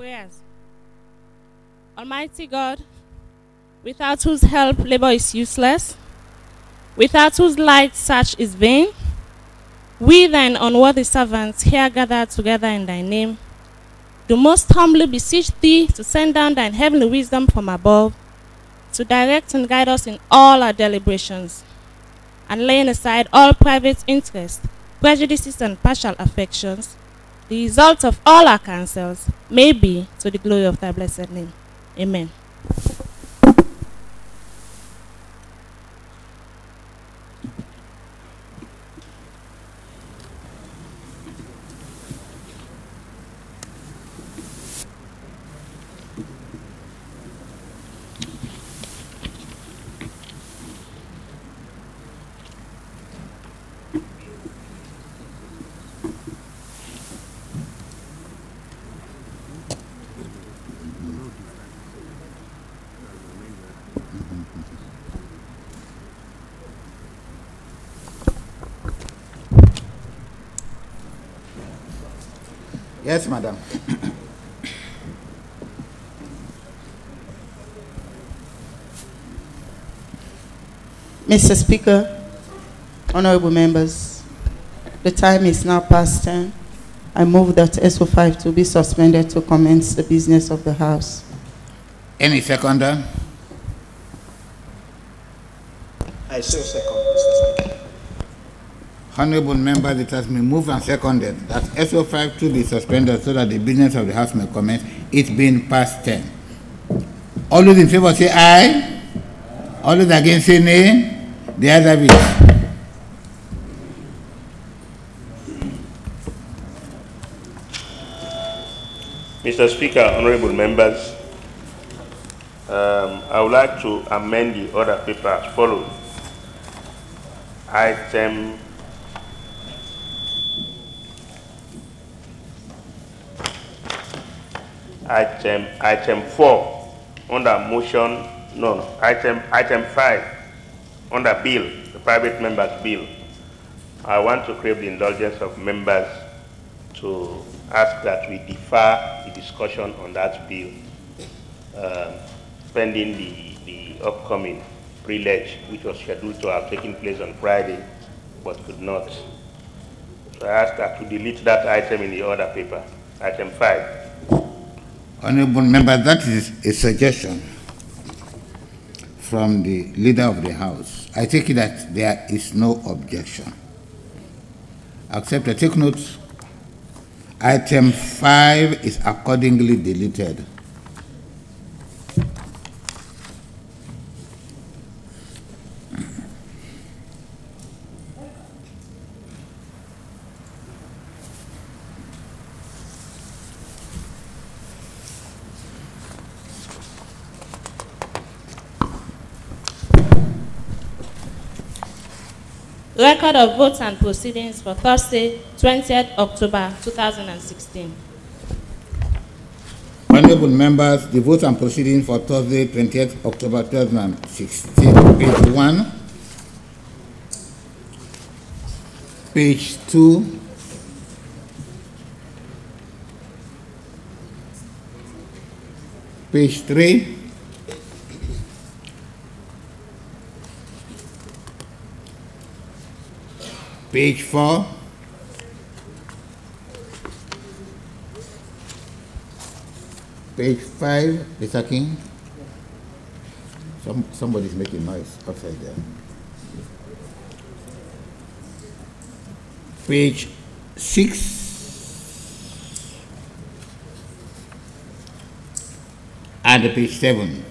Prayers. Almighty God, without whose help labor is useless, without whose light search is vain, we thine unworthy servants here gathered together in thy name, do most humbly beseech thee to send down thine heavenly wisdom from above, to direct and guide us in all our deliberations, and laying aside all private interest, prejudices, and partial affections, the result of all our counsels may be to the glory of thy blessed name. Amen. Yes, madam. Mr. Speaker, honorable members, the time is now past 10. I move that SO5 to be suspended to commence the business of the House. Any seconder? I so second, Mr. Speaker. Honorable members, it has been moved and seconded that SO5 to be suspended so that the business of the House may commence. It's been past 10. All those in favor say aye. All those against say nay. The ayes have it. Mr. Speaker, honorable members, I would like to amend the order paper as follows. Item 4 under motion, item 5 under bill, the private members bill. I want to crave the indulgence of members to ask that we defer the discussion on that bill pending the upcoming pre-leg, which was scheduled to have taken place on Friday but could not. So I ask that to delete that item in the order paper, item 5. Honorable members, that is a suggestion from the leader of the House. I take it that there is no objection. Except I take note, item 5 is accordingly deleted. Record of votes and proceedings for Thursday, 20th October 2016. Honorable members, the votes and proceedings for Thursday, 20th October 2016, page 1, page 2, page 3, page 4, page 5, Mr. King. Somebody's making noise outside there. Page 6 and page 7.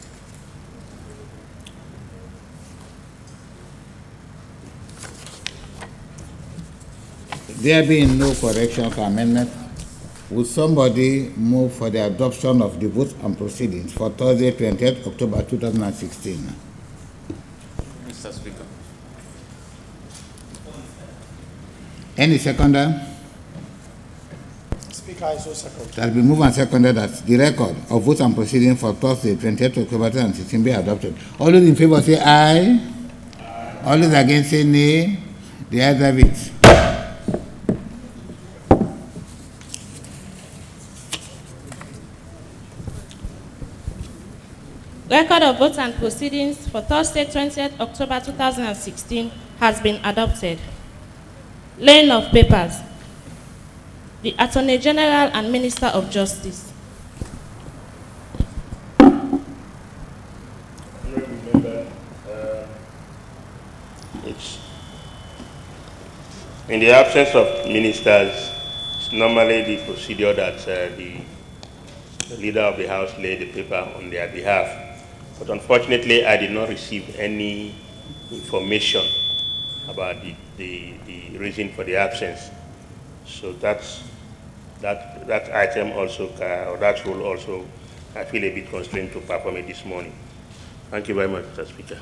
There being no correction for amendment, would somebody move for the adoption of the votes and proceedings for Thursday, 20th October 2016? Mr. Speaker. Any seconder? Speaker, I so second. That will be moved and seconded that the record of votes and proceedings for Thursday, 20th October 2016 be adopted. All those in favor say aye. All those against say nay. The ayes have it. Record of votes and proceedings for Thursday, 20th October 2016 has been adopted. Laying of papers. The Attorney General and Minister of Justice. In the absence of ministers, it's normally the procedure that the leader of the House lay the paper on their behalf. But unfortunately, I did not receive any information about the reason for the absence. So that item also, or that rule also, I feel a bit constrained to perform it this morning. Thank you very much, Mr. Speaker.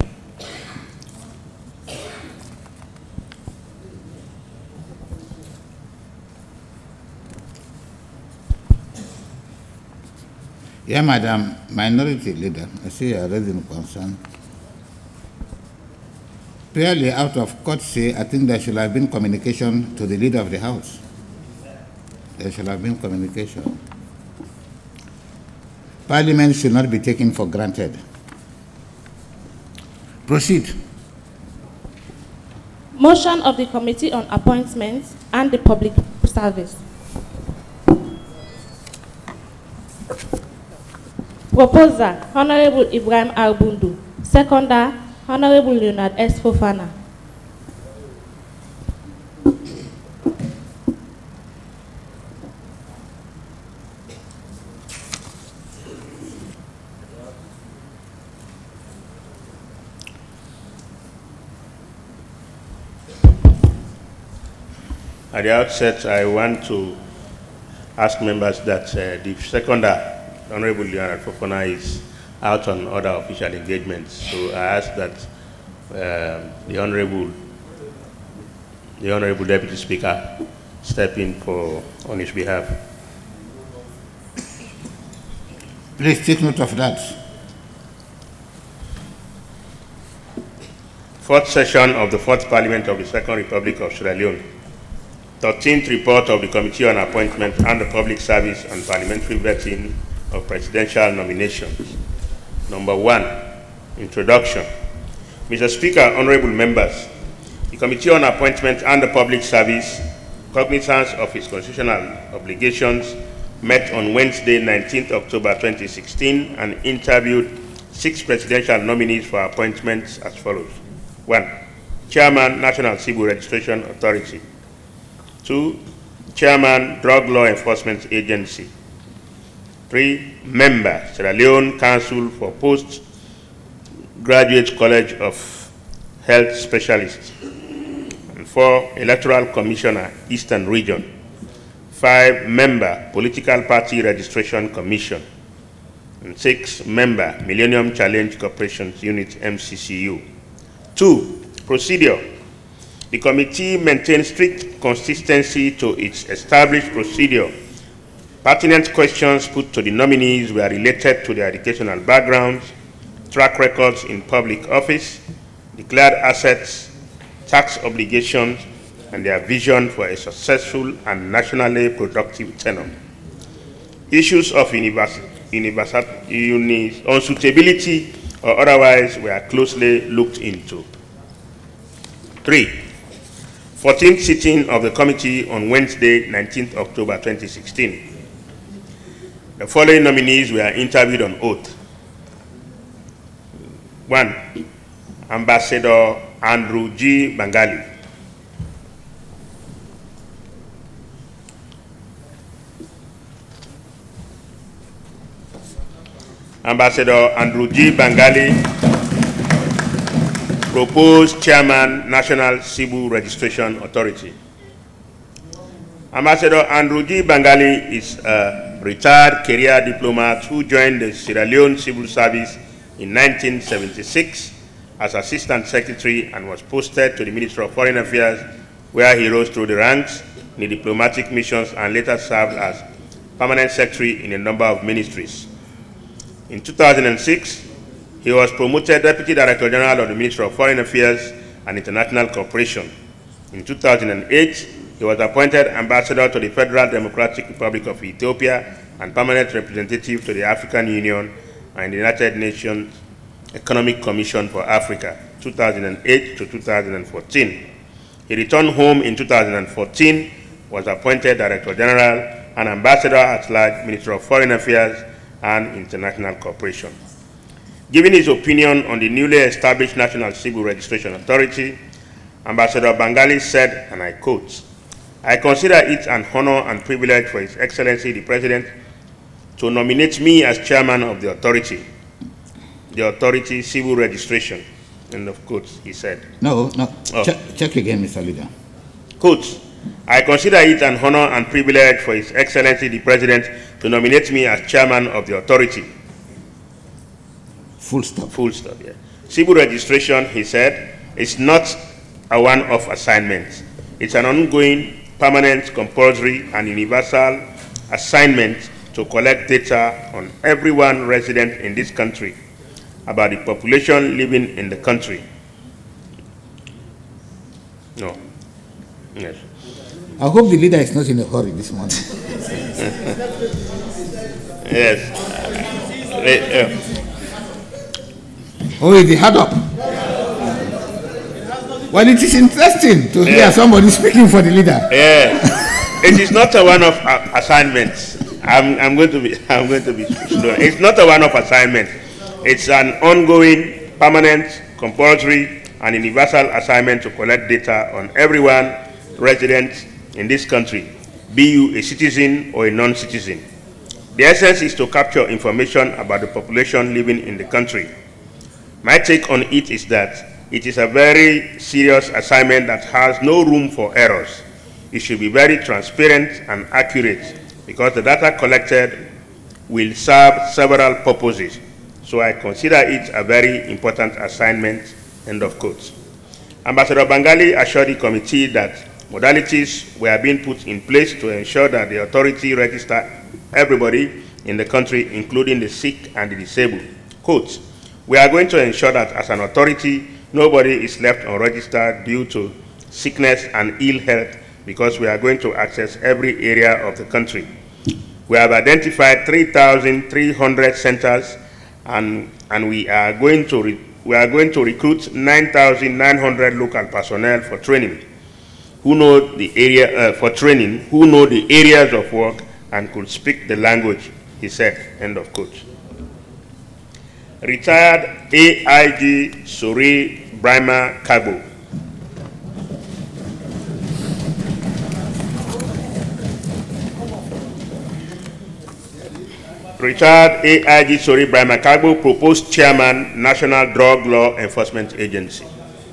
Yeah, Madam Minority Leader, I see you are raising concern. Purely out of courtesy, I think there should have been communication to the Leader of the House. There should have been communication. Parliament should not be taken for granted. Proceed. Motion of the Committee on Appointments and the Public Service. Proposer, Honorable Ibrahim Arbundu. Seconder, Honorable Leonard S. Fofana. At the outset, I want to ask members that the seconder, Honorable Leonard Fofana, is out on other official engagements. So I ask that the Honorable Deputy Speaker step in on his behalf. Please take note of that. Fourth session of the Fourth Parliament of the Second Republic of Sierra Leone. 13th report of the Committee on Appointment and the Public Service and Parliamentary Vetting of Presidential Nominations. Number 1, Introduction. Mr. Speaker, honorable members, the Committee on Appointment and the Public Service, cognizance of its constitutional obligations, met on Wednesday, 19th October 2016 and interviewed 6 presidential nominees for appointments as follows. 1, Chairman, National Civil Registration Authority. 2, Chairman, Drug Law Enforcement Agency. 3, Member, Sierra Leone Council for Postgraduate College of Health Specialists. And 4, Electoral Commissioner, Eastern Region. 5, Member, Political Party Registration Commission. And 6, Member, Millennium Challenge Corporations Unit, MCCU. 2, Procedure. The committee maintains strict consistency to its established procedure. Pertinent questions put to the nominees were related to their educational backgrounds, track records in public office, declared assets, tax obligations, and their vision for a successful and nationally productive tenure. Issues of unsuitability or otherwise were closely looked into. 3. 14th sitting of the committee on Wednesday, 19th October 2016. The following nominees were interviewed on oath. 1, Ambassador Andrew G. Bangali. Ambassador Andrew G. Bangali, proposed Chairman, National Civil Registration Authority. Ambassador Andrew G. Bangali is a retired career diplomat who joined the Sierra Leone Civil Service in 1976 as Assistant Secretary and was posted to the Ministry of Foreign Affairs, where he rose through the ranks in the diplomatic missions and later served as Permanent Secretary in a number of ministries. In 2006, he was promoted Deputy Director General of the Ministry of Foreign Affairs and International Cooperation. In 2008, he was appointed Ambassador to the Federal Democratic Republic of Ethiopia and Permanent Representative to the African Union and the United Nations Economic Commission for Africa, 2008 to 2014. He returned home in 2014, was appointed Director General and Ambassador at Large, Minister of Foreign Affairs and International Cooperation. Giving his opinion on the newly established National Civil Registration Authority, Ambassador Bangali said, and I quote, "I consider it an honor and privilege for His Excellency the President to nominate me as chairman of the authority civil registration," end of quotes, he said. No. Oh. Check again, Mr. Leader. Quote, "I consider it an honor and privilege for His Excellency the President to nominate me as chairman of the authority." Full stop. Full stop, yeah. Civil registration, he said, is not a one-off assignment. It's an ongoing, permanent, compulsory, and universal assignment to collect data on everyone resident in this country about the population living in the country. No. Yes. I hope the leader is not in a hurry this morning. Yes. Oh, is the hard up? Well, it is interesting to hear somebody speaking for the leader. Yeah. It is not a one-off assignment. I'm going to be slow. It's not a one-off assignment. It's an ongoing, permanent, compulsory, and universal assignment to collect data on everyone resident in this country, be you a citizen or a non-citizen. The essence is to capture information about the population living in the country. My take on it is that it is a very serious assignment that has no room for errors. It should be very transparent and accurate because the data collected will serve several purposes. So I consider it a very important assignment, end of quote. Ambassador Bangali assured the committee that modalities were being put in place to ensure that the authority register everybody in the country, including the sick and the disabled. Quote, "We are going to ensure that as an authority, nobody is left unregistered due to sickness and ill health because we are going to access every area of the country. We have identified 3,300 centers and we are going to recruit 9,900 local personnel for training who know the areas of work and could speak the language," he said, end of quote. Retired AIG Suri Brahma Kabo. Retired AIG Suri Brahma Kabo, proposed chairman, National Drug Law Enforcement Agency.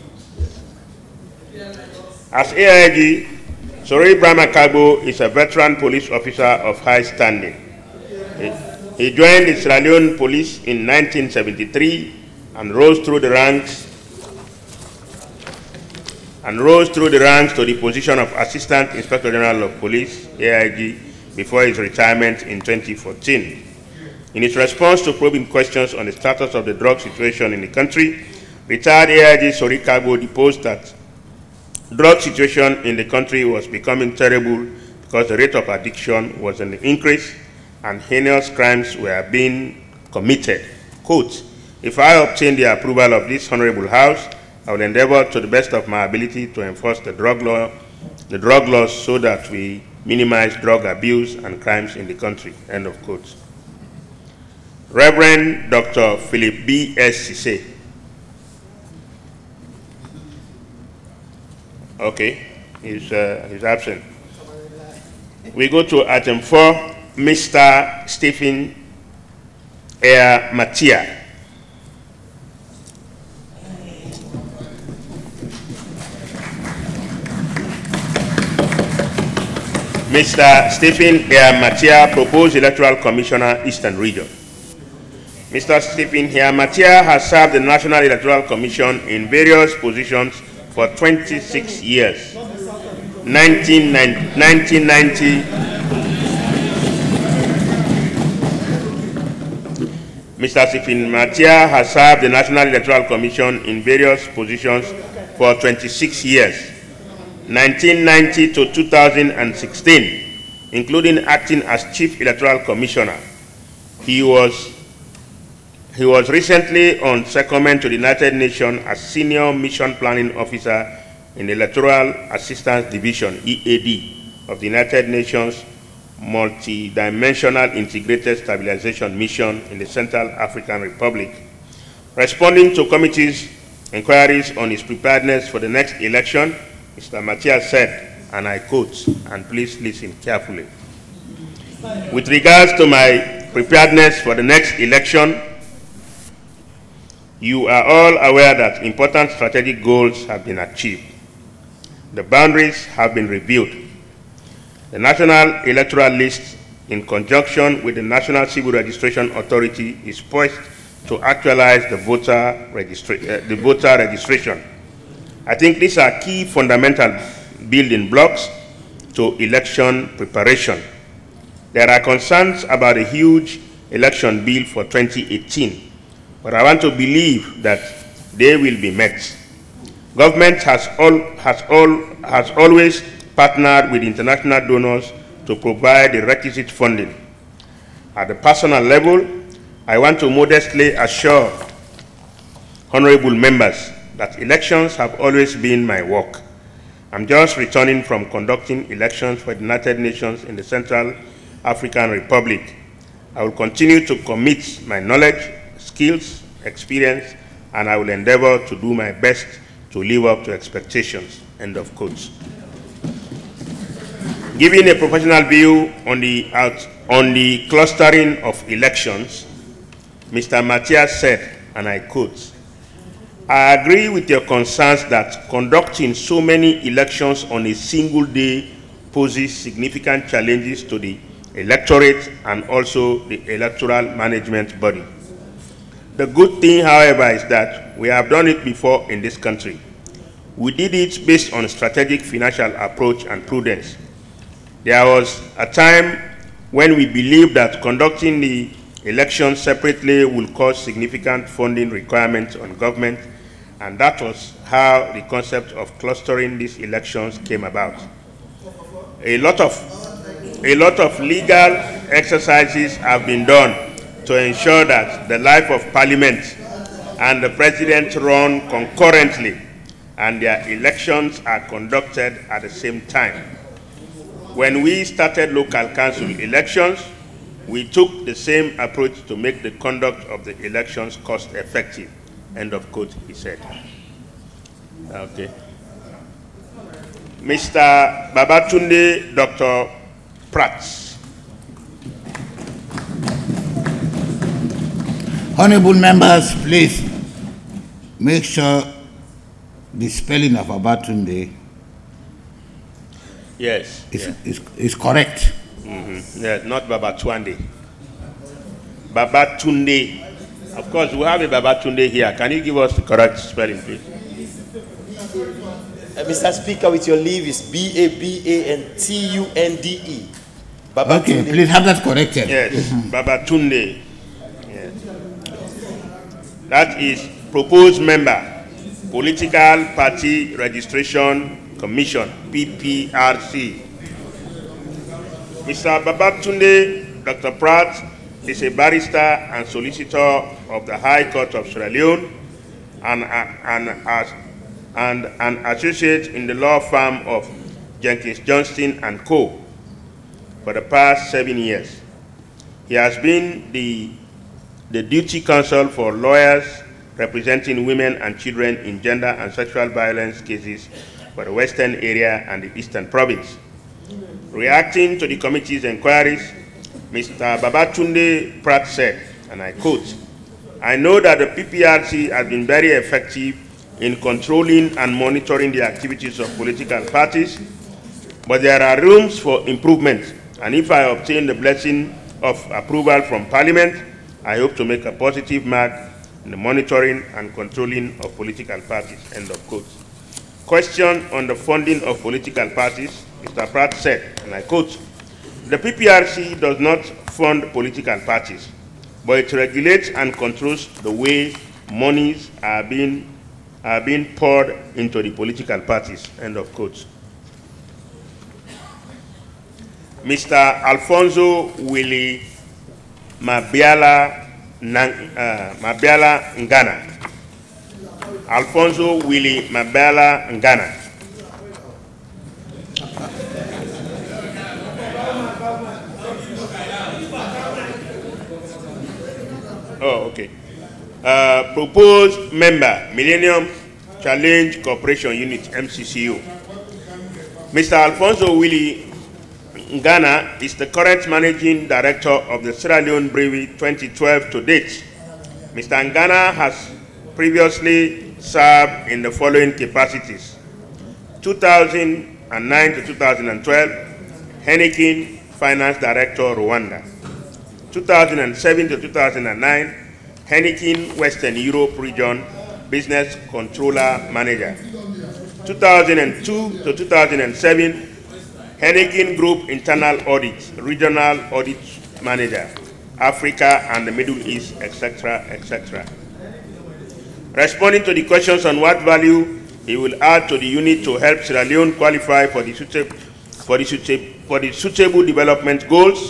As AIG, Suri Brahma Kabo is a veteran police officer of high standing. He joined the Sierra Leone Police in 1973 and rose through the ranks to the position of Assistant Inspector General of Police, AIG, before his retirement in 2014. In his response to probing questions on the status of the drug situation in the country, retired AIG Suri Kabo deposed that drug situation in the country was becoming terrible because the rate of addiction was on the increase and heinous crimes were being committed. Quote, "If I obtain the approval of this Honorable House, I will endeavor to the best of my ability to enforce the drug laws so that we minimize drug abuse and crimes in the country," end of quote. Reverend Dr. Philip B. S. Sise. Okay, he's absent. We go to item 4, Mr. Stephen Air Matia. Mr. Stephen Air Matia, proposed Electoral Commissioner, Eastern Region. Mr. Stephen Air Matia has served the National Electoral Commission in various positions for 26 years. 1990. Mr. Stephen Matia has served the National Electoral Commission in various positions for 26 years, 1990 to 2016, including acting as Chief Electoral Commissioner. He was He was recently on secondment to the United Nations as Senior Mission Planning Officer in the Electoral Assistance Division, EAD, of the United Nations Multidimensional Integrated Stabilization Mission in the Central African Republic. Responding to committee's inquiries on his preparedness for the next election, Mr. Matthias said, and I quote, and please listen carefully. With regards to my preparedness for the next election, you are all aware that important strategic goals have been achieved. The boundaries have been reviewed. The National Electoral List, in conjunction with the National Civil Registration Authority, is poised to actualize the voter registration. I think these are key fundamental building blocks to election preparation. There are concerns about a huge election bill for 2018, but I want to believe that they will be met. Government has always partnered with international donors to provide the requisite funding. At the personal level, I want to modestly assure honorable members that elections have always been my work. I'm just returning from conducting elections for the United Nations in the Central African Republic. I will continue to commit my knowledge, skills, experience, and I will endeavor to do my best to live up to expectations. End of quotes. Giving a professional view on the clustering of elections, Mr. Matthias said, and I quote, I agree with your concerns that conducting so many elections on a single day poses significant challenges to the electorate and also the electoral management body. The good thing, however, is that we have done it before in this country. We did it based on strategic financial approach and prudence. There was a time when we believed that conducting the elections separately will cause significant funding requirements on government, and that was how the concept of clustering these elections came about. A lot of legal exercises have been done to ensure that the life of Parliament and the President run concurrently and their elections are conducted at the same time. When we started local council elections, we took the same approach to make the conduct of the elections cost effective. End of quote, he said. Okay. Mr. Babatunde Dr. Prats. Honorable members, please make sure the spelling of Babatunde is correct. Mm-hmm. Yeah, not Babatwande. Babatunde. Of course, we have a Babatunde here. Can you give us the correct spelling, please? Mr. Speaker, with your leave, is Babatunde. Okay, please have that corrected. Yes, Babatunde. Yes. That is proposed member, Political Party Registration Commission, PPRC. Mr. Babatunde Dr. Pratt is a barrister and solicitor of the High Court of Sierra Leone and an associate in the law firm of Jenkins Johnston and Co. for the past 7 years. He has been the duty counsel for lawyers representing women and children in gender and sexual violence cases for the Western area and the Eastern Province. Reacting to the committee's inquiries, Mr. Babatunde Pratt said, and I quote, I know that the PPRC has been very effective in controlling and monitoring the activities of political parties, but there are rooms for improvement, and if I obtain the blessing of approval from Parliament, I hope to make a positive mark in the monitoring and controlling of political parties, end of quote. Question on the funding of political parties, Mr. Pratt said, and I quote, the PPRC does not fund political parties, but it regulates and controls the way monies are being poured into the political parties, end of quote. Mr. Alfonso Willie Mabiala Mabela Ngana. Alfonso Willie Mabela Ngana. Oh, okay. Proposed member, Millennium Challenge Corporation Unit, MCCU. Mr. Alfonso Willie Ngana is the current managing director of the Sierra Leone Brewery 2012 to date. Mr. Ngana has previously served in the following capacities: 2009 to 2012, Heineken Finance Director, Rwanda; 2007 to 2009, Heineken Western Europe Region Business Controller Manager; 2002 to 2007, Heineken Group Internal Audit Regional Audit Manager, Africa and the Middle East, etc., etc. Responding to the questions on what value he will add to the unit to help Sierra Leone qualify for the sustainable development goals,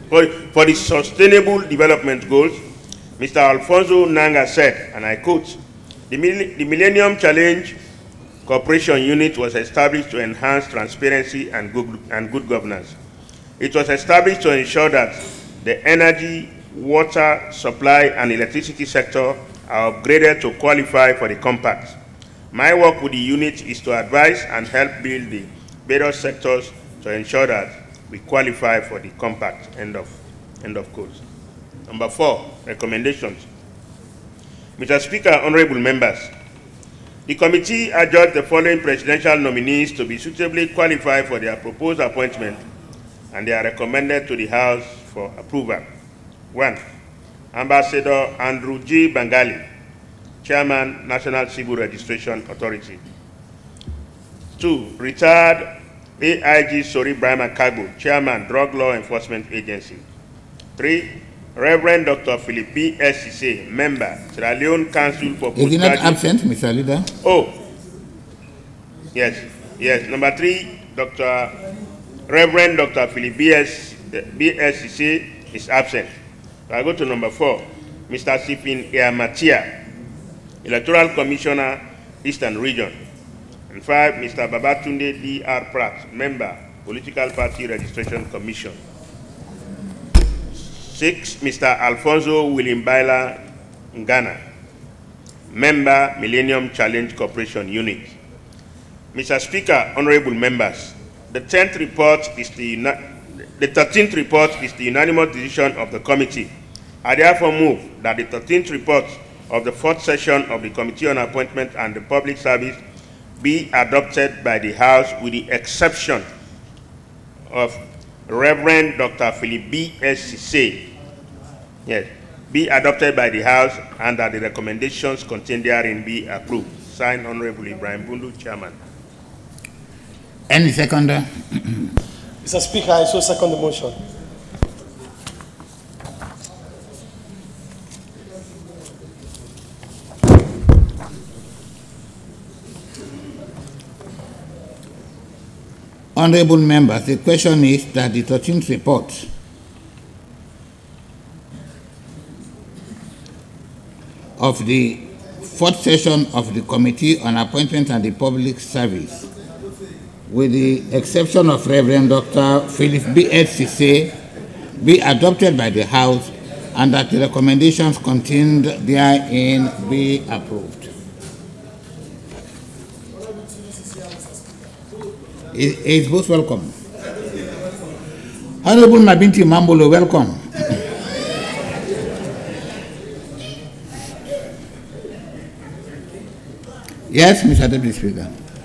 Mr. Alfonso Nanga said, and I quote, the Millennium Challenge Corporation Unit was established to enhance transparency and good governance. It was established to ensure that the energy, water, supply, and electricity sector are upgraded to qualify for the compact. My work with the unit is to advise and help build the various sectors to ensure that we qualify for the compact. End of quote. Number 4, recommendations. Mr. Speaker, honorable members, the committee adjudged the following presidential nominees to be suitably qualified for their proposed appointment, and they are recommended to the House for approval. 1. Ambassador Andrew G. Bangali, Chairman, National Civil Registration Authority. 2. Retired AIG Sori Brahma Kago, Chairman, Drug Law Enforcement Agency. 3. Reverend Dr. Philip B. S. Sise, Member, Sierra Leone Council for Postgraduate. Is he not absent, Mr. Leader? Oh, yes. Number 3, Reverend Dr. Philip B. S. Sise is absent. So I go to number 4, Mr. Sipin Matia, Electoral Commissioner, Eastern Region. And 5, Mr. Babatunde D.R. Pratt, Member, Political Party Registration Commission. 6, Mr. Alfonso Williambaila Ngana, Member, Millennium Challenge Corporation Unit. Mr. Speaker, honorable members, the 13th report is the unanimous decision of the committee. I therefore move that the 13th report of the 4th session of the Committee on Appointment and the Public Service be adopted by the House with the exception of Reverend Dr. Philip B. S. Sise. Yes, be adopted by the House and that the recommendations contained therein be approved. Signed, Honorable Ibrahim Bundu, Chairman. Any seconder? Mr. Speaker, I so second the motion. Honorable members, the question is that the 13th report of the 4th session of the Committee on Appointment and the Public Service, with the exception of Reverend Dr. Philip B. S. Sise, be adopted by the House and that the recommendations contained therein be approved. Is both welcome? Honorable Mabinti Mambolo, welcome. Yes, Mr. Deputy Speaker.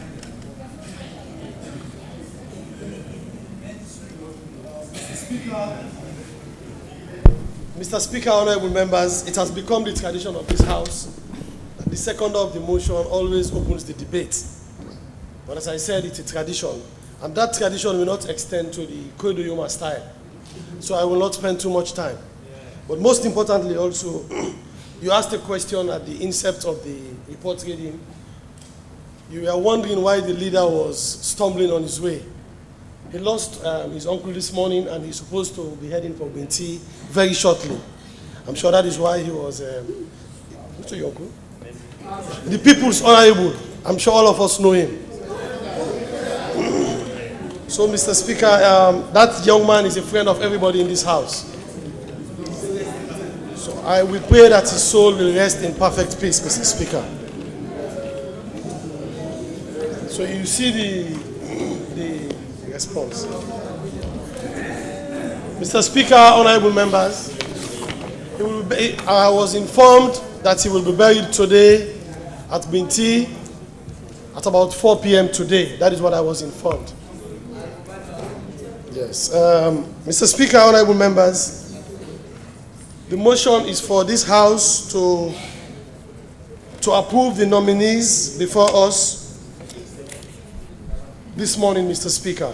Mr. Speaker, honorable members, it has become the tradition of this House that the seconder of the motion always opens the debate. But as I said, it's a tradition, and that tradition will not extend to the Kodoyoma style. So I will not spend too much time. But most importantly also, you asked a question at the incept of the report reading. You were wondering why the leader was stumbling on his way. He lost his uncle this morning, and he's supposed to be heading for Binti very shortly. I'm sure that is why he was Mr. Yoko. The People's Honorable. I'm sure all of us know him. So, Mr. Speaker, that young man is a friend of everybody in this house. So I will pray that his soul will rest in perfect peace, Mr. Speaker. So you see the response. Mr. Speaker, honorable members, I was informed that he will be buried today at Binti at about 4 p.m. today. That is what I was informed. Yes. Mr. Speaker, honorable members, the motion is for this House to approve the nominees before us this morning, Mr. Speaker.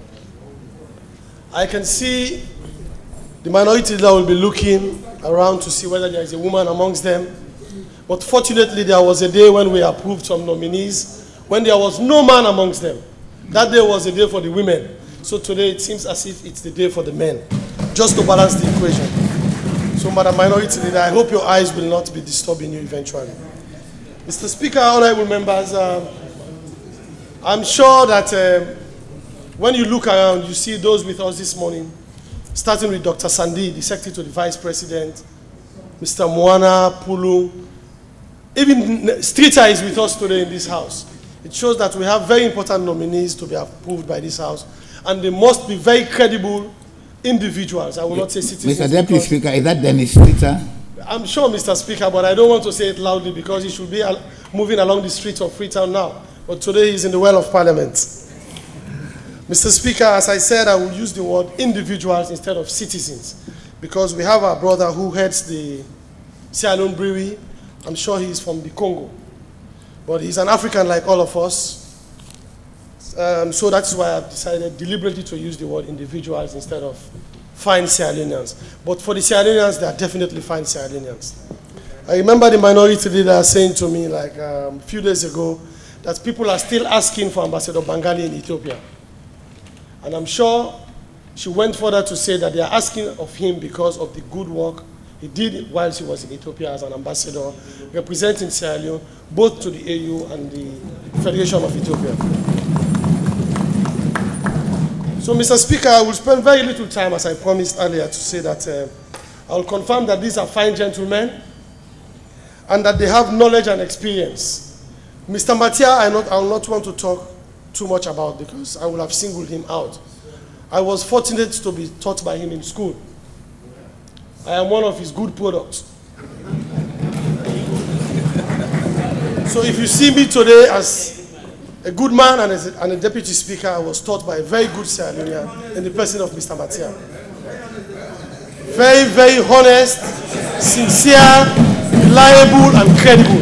I can see the minority leader will be looking around to see whether there is a woman amongst them. But fortunately, there was a day when we approved some nominees when there was no man amongst them. That day was a day for the women. So today it seems as if it's the day for the men, just to balance the equation. So, Madam Minority Leader, I hope your eyes will not be disturbing you eventually. Mr. Speaker, honorable members, I'm sure that when you look around, you see those with us this morning, starting with Dr. Sandi, the Secretary to the Vice President, Mr. Mwana Pulu, even Streeter is with us today in this House. It shows that we have very important nominees to be approved by this House, and they must be very credible individuals. I will not say citizens. Mr. Deputy Speaker, is that Dennis Streeter? I'm sure, Mr. Speaker, but I don't want to say it loudly because he should be moving along the streets of Freetown now. But today he's in the well of Parliament. Mr. Speaker, as I said, I will use the word individuals instead of citizens because we have our brother who heads the Sierra Leone Brewery. I'm sure he's from the Congo. But he's an African like all of us. So that's why I've decided deliberately to use the word individuals instead of fine Sierra Leoneans. But for the Sierra Leoneans, they are definitely fine Sierra Leoneans. I remember the minority leader saying to me like a few days ago that people are still asking for Ambassador Bangali in Ethiopia. And I'm sure she went further to say that they are asking of him because of the good work he did whilst he was in Ethiopia as an ambassador, representing Sierra Leone, both to the AU and the Federation of Ethiopia. So, Mr. Speaker, I will spend very little time, as I promised earlier, to say that I will confirm that these are fine gentlemen and that they have knowledge and experience. Mr. Matia, I will not want to talk too much about because I will have singled him out. I was fortunate to be taught by him in school. I am one of his good products. So if you see me today as a good man and a deputy speaker, I was taught by a very good Sierra Leonean in the person of Mr. Matia. Very, very honest, sincere, reliable, and credible.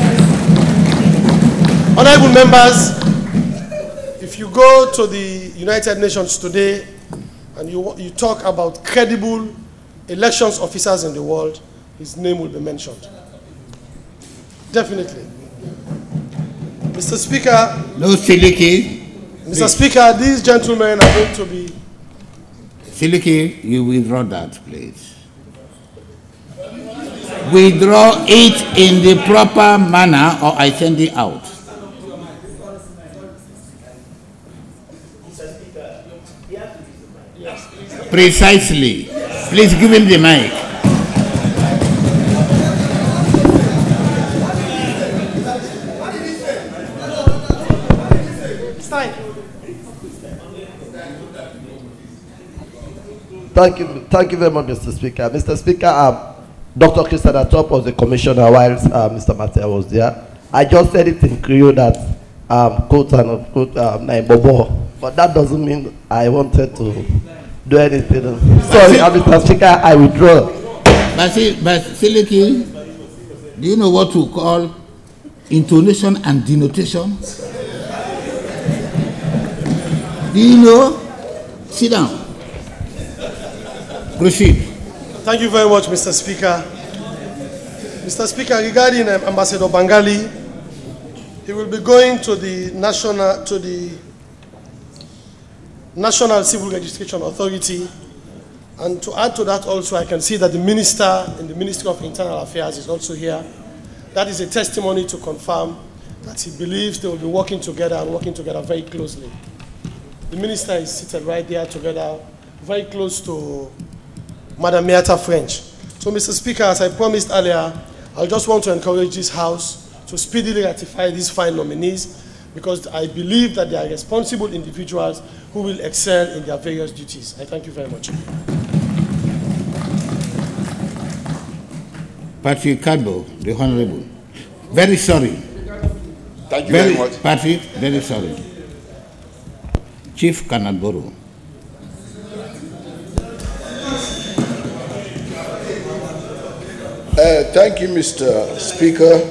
Honorable members, if you go to the United Nations today and you talk about credible elections officers in the world, his name will be mentioned. Definitely. Mr. Speaker. No, Siliki. Mr. Speaker, these gentlemen are going to be. Siliki, you withdraw that, please. Withdraw it in the proper manner or I send it out. Precisely. Please give him the mic. Thank you very much, Mr. Speaker. Mr. Speaker, Dr. Christian Atop was the commissioner whilst Mr. Matia was there. I just said it in Creole that quote and unquote Bobo, but that doesn't mean I wanted to do anything. Sorry, Mr. Speaker, I withdraw. But Siliki, do you know what to call intonation and denotation? Do you know? Sit down. Proceed. Thank you very much, Mr. Speaker. Mr. Speaker, regarding Ambassador Bangali, he will be going to the National Civil Registration Authority And to add to that also, I can see that the minister in the Ministry of Internal Affairs is also here. That is a testimony to confirm that he believes they will be working together and working together very closely. The minister is seated right there together, very close to Madam Miata French. So, Mr. Speaker, as I promised earlier, I just want to encourage this House to speedily ratify these 5 nominees, because I believe that they are responsible individuals who will excel in their various duties. I thank you very much. Patrick Cadbo, the Honorable. Very sorry. Thank you very much. Patrick, very sorry. Chief Kanadboro. Thank you, Mr. Speaker.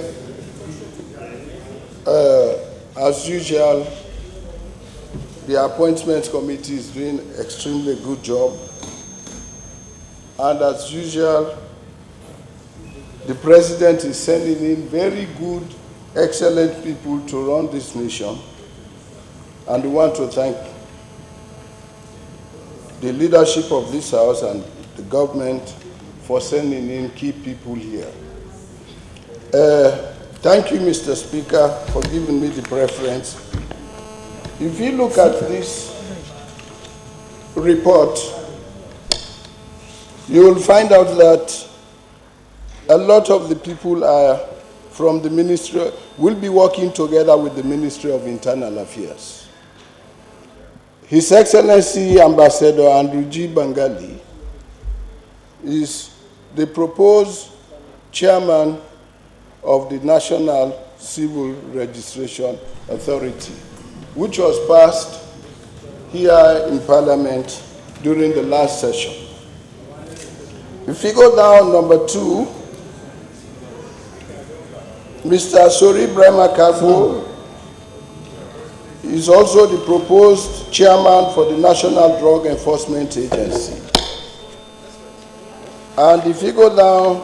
As usual, the Appointments Committee is doing an extremely good job. And as usual, the President is sending in very good, excellent people to run this nation. And we want to thank the leadership of this House and the government for sending in key people here. Thank you, Mr. Speaker, for giving me the preference. If you look at this report, you will find out that a lot of the people are from the ministry, will be working together with the Ministry of Internal Affairs. His Excellency Ambassador Andrew G. Bangali is the proposed chairman of the National Civil Registration Authority, which was passed here in Parliament during the last session. If you go down, number 2, Mr. Sori Brema Kagbo is also the proposed chairman for the National Drug Enforcement Agency. And if you go down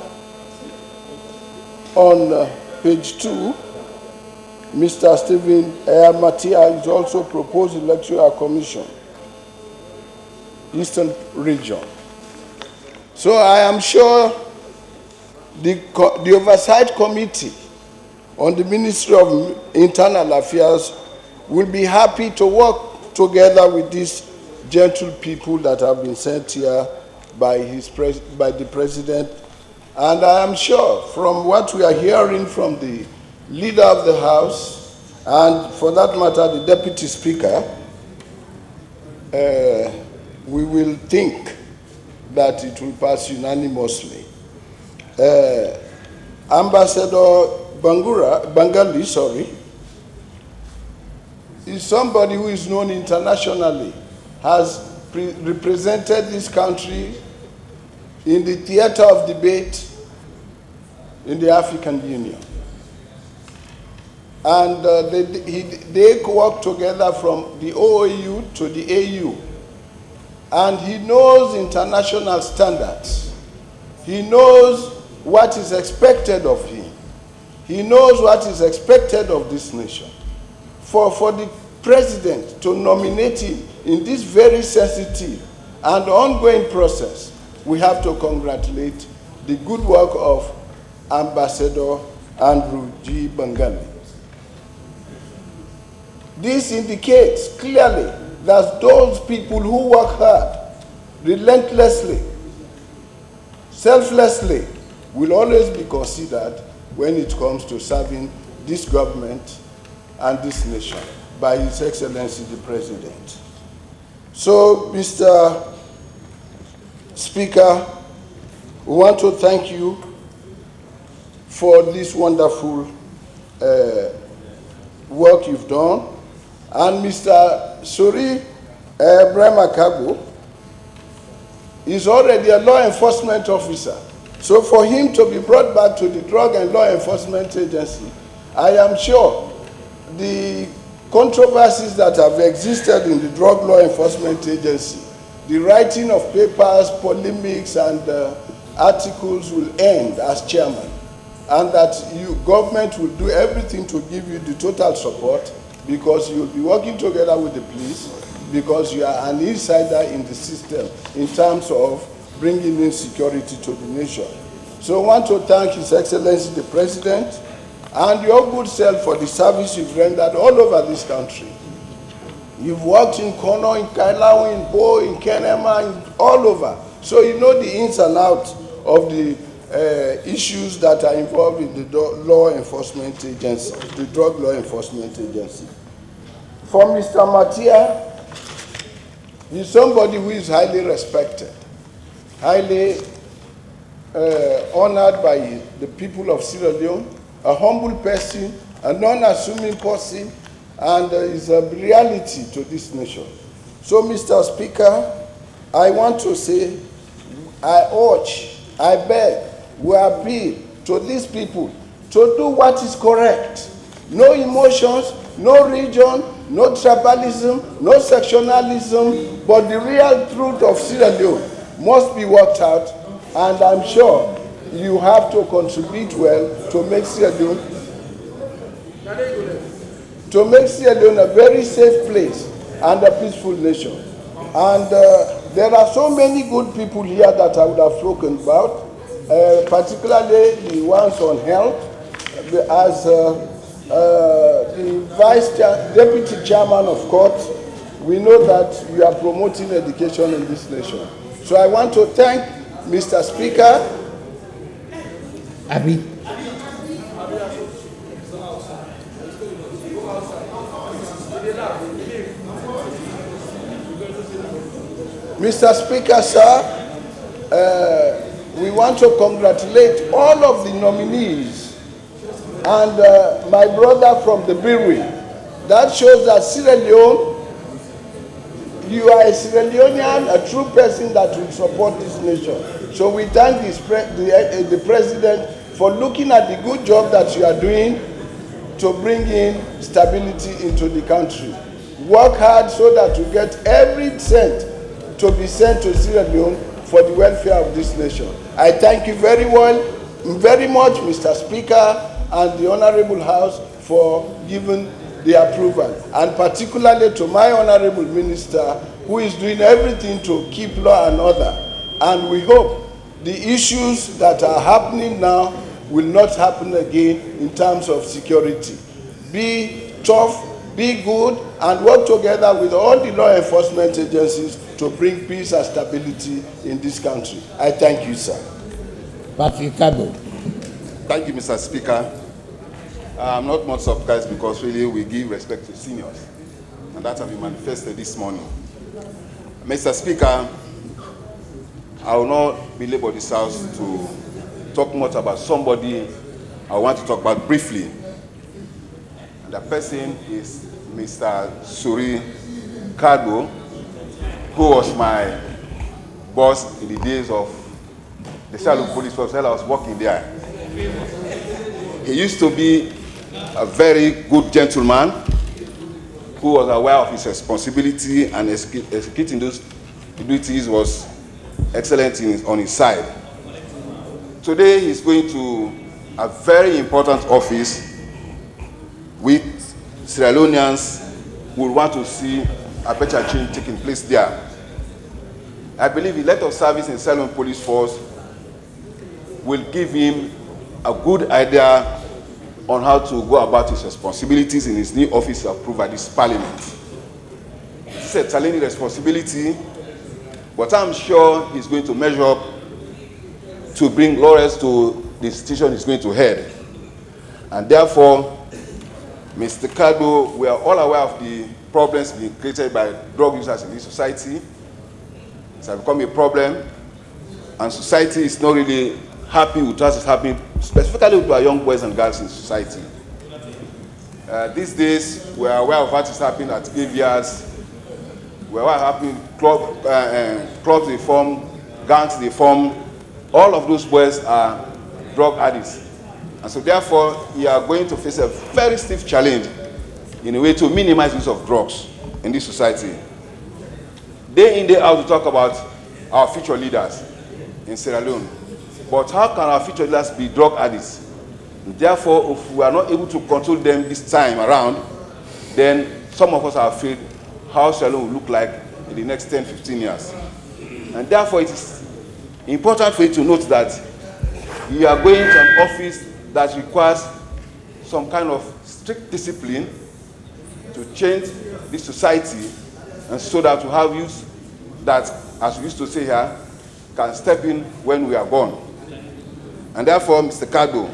on page 2, Mr. Stephen Matia is also proposed Electoral Commission, Eastern Region. So I am sure the Oversight Committee on the Ministry of Internal Affairs will be happy to work together with these gentle people that have been sent here by the President. And I am sure from what we are hearing from the Leader of the House, and for that matter, the Deputy Speaker, we will think that it will pass unanimously. Ambassador Bangali, is somebody who is known internationally, has represented this country in the theater of debate in the African Union. And they work together from the OAU to the AU. And he knows international standards. He knows what is expected of him. He knows what is expected of this nation. For the President to nominate him in this very sensitive and ongoing process, we have to congratulate the good work of Ambassador Andrew G. Bangali. This indicates clearly that those people who work hard, relentlessly, selflessly, will always be considered when it comes to serving this government and this nation by His Excellency the President. So, Mr. Speaker, we want to thank you for this wonderful work you've done. And Mr. Sori Brema Kagbo is already a law enforcement officer. So for him to be brought back to the Drug and Law Enforcement Agency, I am sure the controversies that have existed in the Drug Law Enforcement Agency, the writing of papers, polemics, and articles will end as chairman, and that government will do everything to give you the total support, because you will be working together with the police, because you are an insider in the system in terms of bringing in security to the nation. So I want to thank His Excellency the President and your good self for the service you've rendered all over this country. You've worked in Kono, in Kailau, in Bo, in Kenema, all over. So you know the ins and outs of the issues that are involved in the law enforcement agency, the drug law enforcement agency. For Mr. Matia, he's somebody who is highly respected, highly honored by the people of Sierra Leone, a humble person, a non-assuming person, and is a reality to this nation. So, Mr. Speaker, I want to say, I urge, I beg, we appeal to these people to do what is correct. No emotions, no region, no tribalism, no sectionalism, but the real truth of Sierra Leone must be worked out, and I'm sure you have to contribute well to make Sierra Leone a very safe place and a peaceful nation. And there are so many good people here that I would have spoken about, particularly the ones on health, as the Deputy Chairman of Court. We know that we are promoting education in this nation. So I want to thank Mr. Speaker. Abi. Mr. Speaker, sir, we want to congratulate all of the nominees and my brother from the Birwi. That shows that Sierra Leone, you are a Sierra Leonean, a true person that will support this nation. So we thank the President for looking at the good job that you are doing to bring in stability into the country. Work hard so that you get every cent to be sent to Sierra Leone for the welfare of this nation. I thank you very much, Mr. Speaker, and the Honorable House for giving the approval, and particularly to my Honorable Minister, who is doing everything to keep law and order. And we hope the issues that are happening now will not happen again in terms of security. Be tough, be good, and work together with all the law enforcement agencies to bring peace and stability in this country. I thank you, sir. Patrick Kabo. Thank you, Mr. Speaker. I'm not much surprised because really we give respect to seniors, and that has been manifested this morning. Mr. Speaker, I will not belabor this House to talk much about somebody I want to talk about briefly. And the person is Mr. Suri Kado, who was my boss in the days of the Sierra Police Force while I was working there. He used to be a very good gentleman who was aware of his responsibility, and executing those duties was excellent on his side. Today he's going to a very important office with Sierra Leoneans who will want to see a better change taking place there. I believe the letter of service in Sierra Leone Police Force will give him a good idea on how to go about his responsibilities in his new office approved by this parliament. It's a challenging responsibility, but I'm sure he's going to measure up to bring laurels to the institution he's going to head. And therefore, Mr. Kado, we are all aware of the problems being created by drug users in this society. It's become a problem, and society is not really happy with what is happening, specifically with our young boys and girls in society. These days, we are aware of what is happening at graveyards. We are aware of what happening, clubs they form, gangs they form. All of those boys are drug addicts. And so therefore, you are going to face a very stiff challenge in a way to minimize use of drugs in this society. Day in, day out, we talk about our future leaders in Sierra Leone. But how can our future leaders be drug addicts? Therefore, if we are not able to control them this time around, then some of us are afraid how Sierra Leone will look like in the next 10, 15 years. And therefore, it is important for you to note that you are going to an office that requires some kind of strict discipline to change this society, and so that we have youth that, as we used to say here, can step in when we are gone. And therefore, Mr. Kagbo,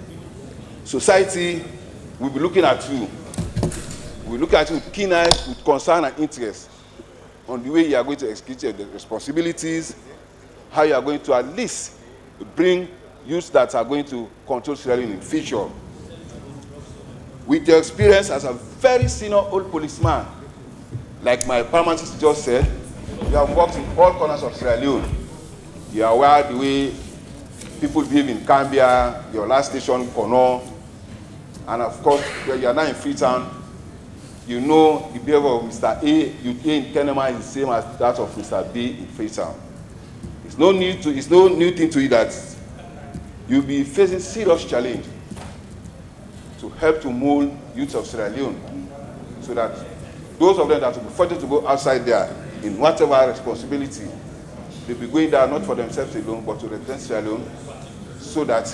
society will be looking at you. We look at you with keen eyes, with concern and interest on the way you are going to execute your responsibilities, how you are going to at least bring youths that are going to control Sierra Leone in the future. With your experience as a very senior old policeman, like my pharmacist just said, you have worked in all corners of Sierra Leone. You are aware the way people behave in Cambia, your last station, Kono, and of course, when you are now in Freetown, you know the behavior of Mr. A in Kenema is the same as that of Mr. B in Freetown. It's no new thing to you that you'll be facing serious challenge to help to mold youth of Sierra Leone, so that those of them that will be fortunate to go outside there in whatever responsibility, they'll be going there not for themselves alone, but to represent Sierra Leone, so that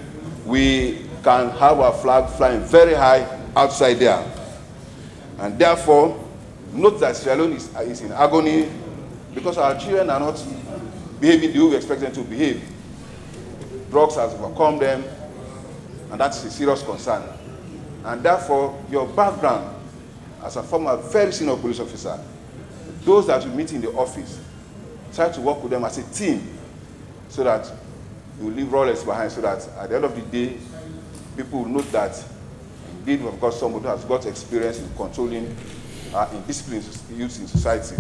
we can have our flag flying very high outside there. And therefore, note that Sierra Leone is in agony because our children are not behaving the way we expect them to behave. Drugs has overcome them, and that's a serious concern. And therefore, your background as a former very senior police officer, those that you meet in the office, try to work with them as a team so that you leave rollers behind, so that at the end of the day, people will note that indeed we've got somebody who has got experience in controlling in disciplining youth in society.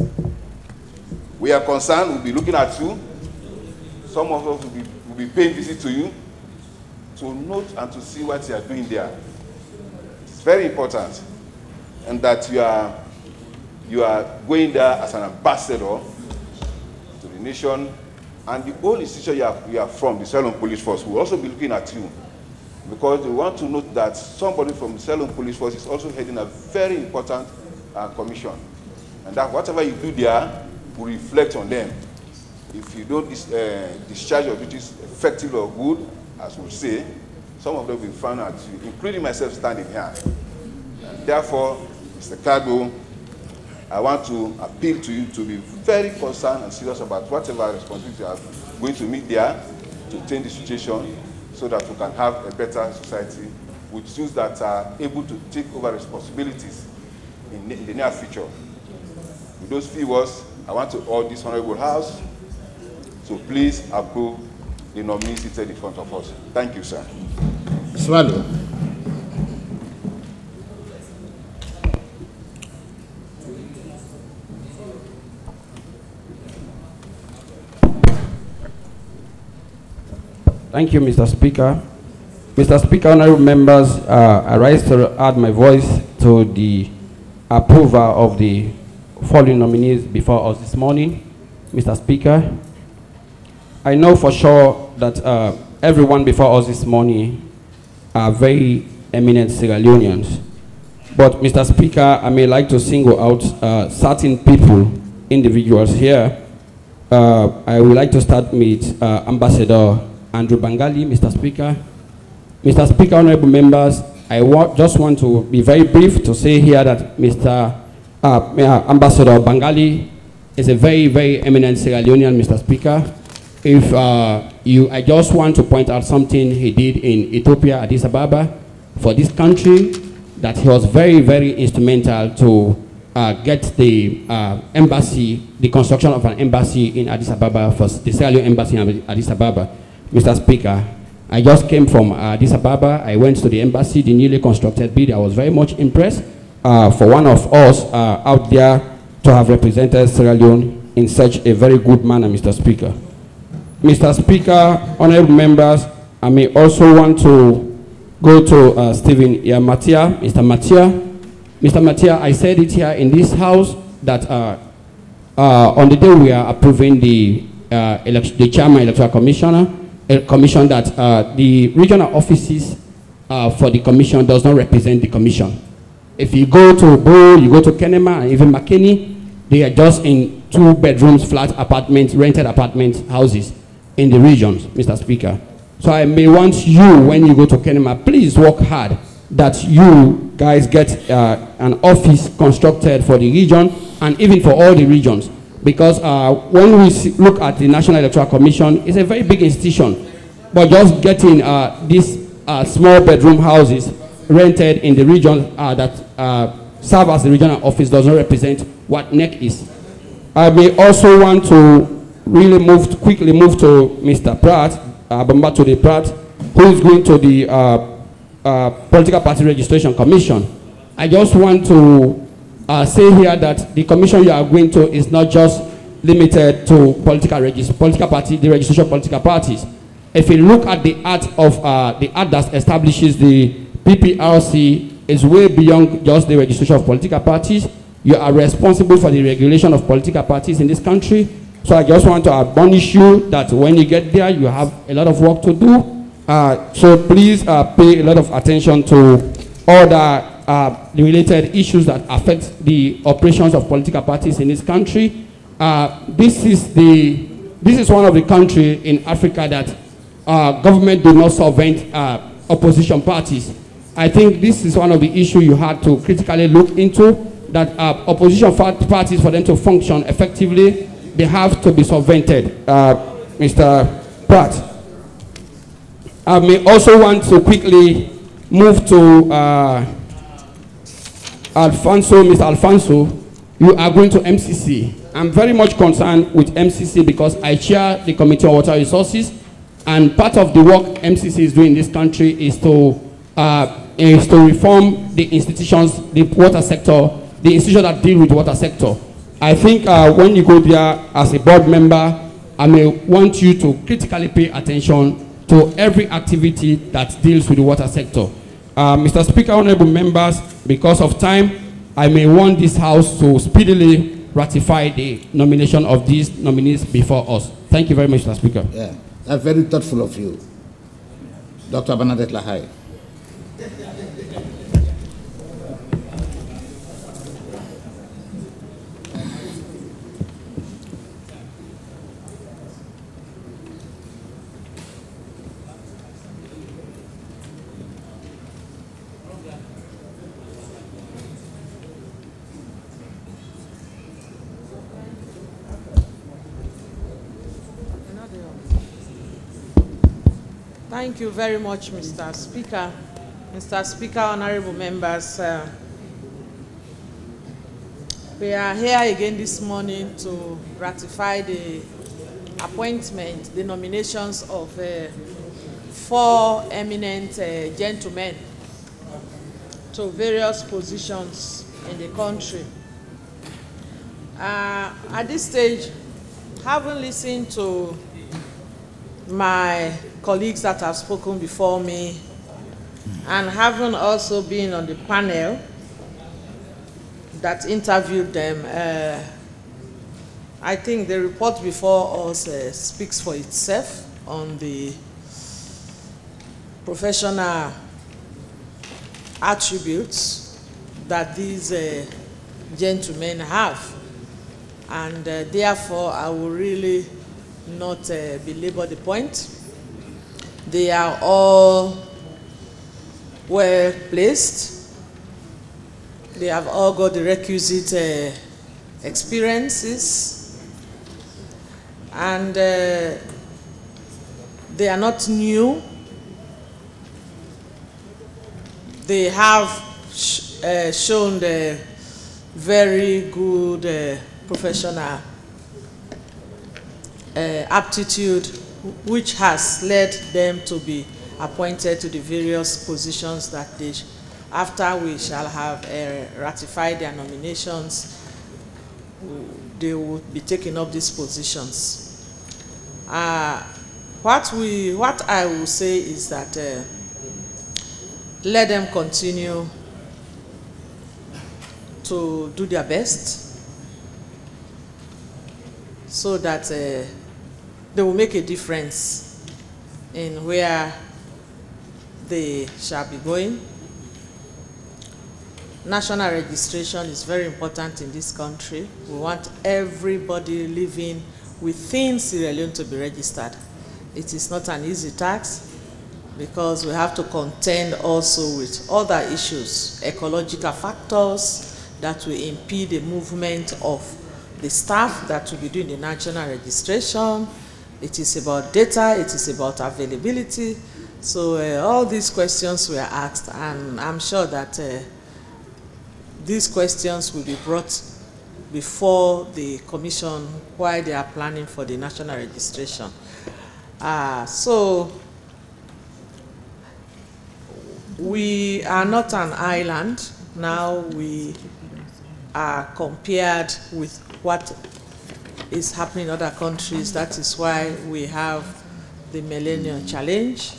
We are concerned, we'll be looking at you. Some of us will be paying visit to you to note and to see what you are doing there. It's very important, and that you are going there as an ambassador to the nation, and the whole institution you are from, the Sierra Leone Police Force, will also be looking at you, because they want to note that somebody from the Sierra Leone Police Force is also heading a very important commission, and that whatever you do there will reflect on them. If you don't discharge your duties effectively or good, as we say, some of them will be found out, including myself standing here. And therefore, Mr. Kagbo, I want to appeal to you to be very concerned and serious about whatever responsibility you are going to meet there to change the situation, so that we can have a better society with youths that are able to take over responsibilities in the near future. With those few words, I want to urge this Honorable House to please approve the nominees seated in front of us. Thank you, sir. Swallow. Thank you, Mr. Speaker. Mr. Speaker, honorable members, I rise to add my voice to the approval of the following nominees before us this morning. Mr. Speaker, I know for sure that everyone before us this morning are very eminent Sierra Leoneans. But, Mr. Speaker, I may like to single out certain people, individuals here. I would like to start with Ambassador Andrew Bangali, Mr. Speaker. Mr. Speaker, honorable members, I just want to be very brief to say here that Mr. Ambassador Bangali is a very, very eminent Sierra Leonean, Mr. Speaker. I just want to point out something he did in Ethiopia, Addis Ababa, for this country, that he was very, very instrumental to get the embassy, the construction of an embassy in Addis Ababa, for the Sierra Leone embassy in Addis Ababa. Mr. Speaker, I just came from Addis Ababa. I went to the embassy, the newly constructed building. I was very much impressed for one of us out there to have represented Sierra Leone in such a very good manner, Mr. Speaker. Mr. Speaker, honorable members, I may also want to go to Stephen Matia, Mr. Matia. Mr. Matia, I said it here in this house that on the day we are approving the chairman electoral commissioner, commission, that the regional offices for the commission does not represent the commission. If you go to Bo, you go to Kenema, and even Makeni, they are just in 2 bedrooms, flat apartments, rented apartment houses. in the regions, Mr. Speaker. So I may want you, when you go to Kenema, please work hard that you guys get an office constructed for the region and even for all the regions. Because when we look at the National Electoral Commission, it's a very big institution. But just getting these small bedroom houses rented in the region that serve as the regional office does not represent what NEC is. I may also want to really quickly move to Mr. Pratt, Bambaturi Pratt, who is going to the Political Party Registration Commission. I just want to say here that the commission you are going to is not just limited to political party, the registration of political parties. If you look at the act that establishes the PPRC, is way beyond just the registration of political parties. You are responsible for the regulation of political parties in this country. So I just want to admonish you that when you get there, you have a lot of work to do. So please pay a lot of attention to all the related issues that affect the operations of political parties in this country. This is one of the countries in Africa that government do not subvent opposition parties. I think this is one of the issues you had to critically look into, that opposition parties, for them to function effectively, they have to be subvented. Mr. Pratt. I may also want to quickly move to Alfonso. Mr. Alfonso, you are going to MCC. I'm very much concerned with MCC because I chair the Committee on Water Resources, and part of the work MCC is doing in this country is to reform the institutions, the water sector, the institutions that deal with the water sector. I think when you go there as a board member, I may want you to critically pay attention to every activity that deals with the water sector. Mr. Speaker, honorable members, because of time, I may want this House to speedily ratify the nomination of these nominees before us. Thank you very much, Mr. Speaker. Yeah, that's very thoughtful of you. Dr. Bernadette Lahai. Thank you very much, Mr. Speaker. Mr. Speaker, honorable members, we are here again this morning to ratify the appointment, the nominations of 4 eminent gentlemen to various positions in the country. At this stage, having listened to my colleagues that have spoken before me, and having also been on the panel that interviewed them, I think the report before us speaks for itself on the professional attributes that these gentlemen have, and therefore I will really not belabor the point. They are all well placed. They have all got the requisite experiences, and they are not new. They have shown the very good professional aptitude, which has led them to be appointed to the various positions that they, after we shall have ratified their nominations, they will be taking up these positions. What I will say is that let them continue to do their best so that they will make a difference in where they shall be going. National registration is very important in this country. We want everybody living within Sierra Leone to be registered. It is not an easy task because we have to contend also with other issues, ecological factors that will impede the movement of the staff that will be doing the national registration. It is about data, it is about availability. So all these questions were asked, and I'm sure that these questions will be brought before the commission while they are planning for the national registration. So we are not an island. Now we are compared with what is happening in other countries. That is why we have the Millennium Challenge.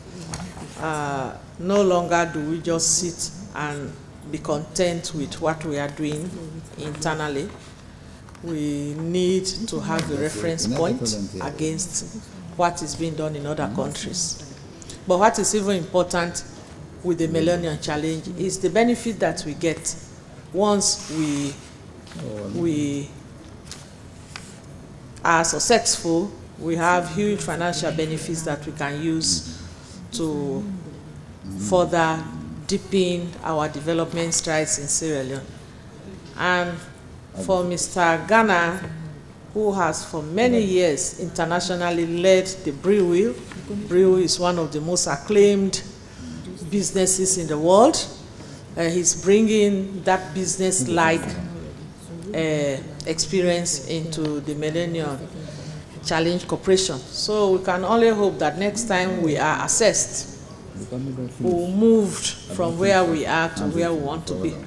No longer do we just sit and be content with what we are doing internally. We need to have a reference point against what is being done in other countries. But what is even important with the Millennium Challenge is the benefit that we get once we are successful. We have huge financial benefits that we can use to further deepen our development strides in Sierra Leone. And for Mr. Ghana, who has for many years internationally led the Brewil. Brewil is one of the most acclaimed businesses in the world. He's bringing that business-like experience into the Millennium Challenge Corporation. So we can only hope that next time we are assessed, we'll moved from where we are to where we want to be.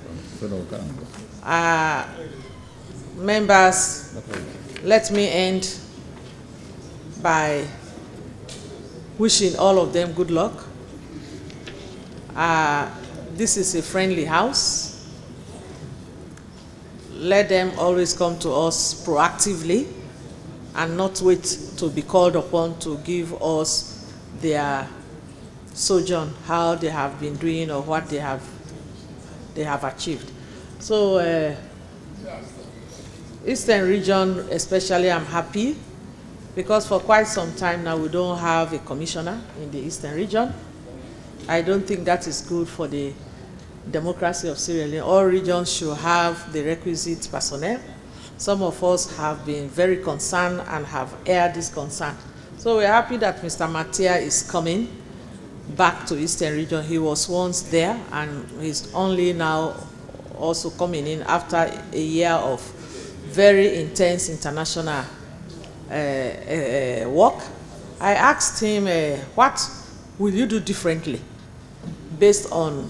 Members, let me end by wishing all of them good luck. This is a friendly house. Let them always come to us proactively and not wait to be called upon to give us their sojourn, how they have been doing or what they have achieved. So Eastern region especially, I'm happy because for quite some time now we don't have a commissioner in the Eastern region. I don't think that is good for the democracy of Sierra Leone. All regions should have the requisite personnel. Some of us have been very concerned and have aired this concern. So we're happy that Mr. Matia is coming back to Eastern region. He was once there and he's only now also coming in after a year of very intense international work. I asked him, what will you do differently based on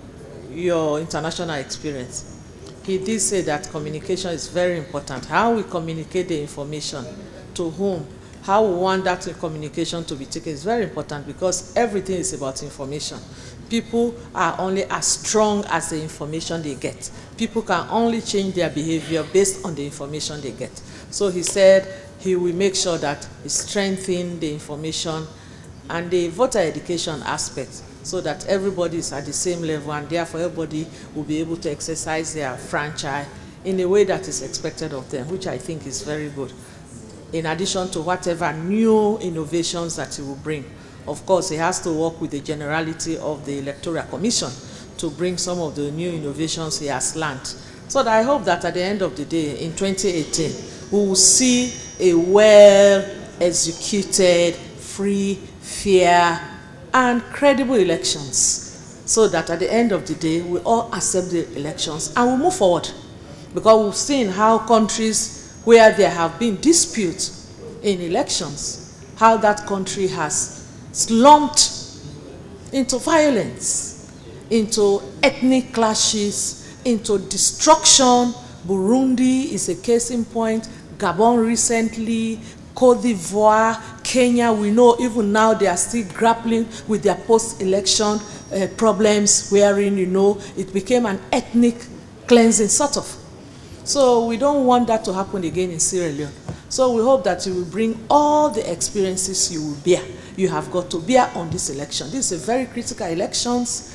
your international experience? He did say that communication is very important. How we communicate the information, to whom, how we want that communication to be taken is very important because everything is about information. People are only as strong as the information they get. People can only change their behavior based on the information they get. So he said he will make sure that he strengthens the information and the voter education aspect so that everybody is at the same level and therefore everybody will be able to exercise their franchise in a way that is expected of them, which I think is very good. In addition to whatever new innovations that he will bring. Of course, he has to work with the generality of the Electoral Commission to bring some of the new innovations he has learned. So that I hope that at the end of the day, in 2018, we will see a well-executed, free, fair, and credible elections. So that at the end of the day, we all accept the elections and we move forward. Because we've seen how countries where there have been disputes in elections, how that country has slumped into violence, into ethnic clashes, into destruction. Burundi is a case in point, Gabon recently, Cote d'Ivoire, Kenya, we know even now they are still grappling with their post-election problems wherein, you know, it became an ethnic cleansing sort of. So we don't want that to happen again in Sierra Leone. So we hope that you will bring all the experiences you have got to bear on this election. This is a very critical elections,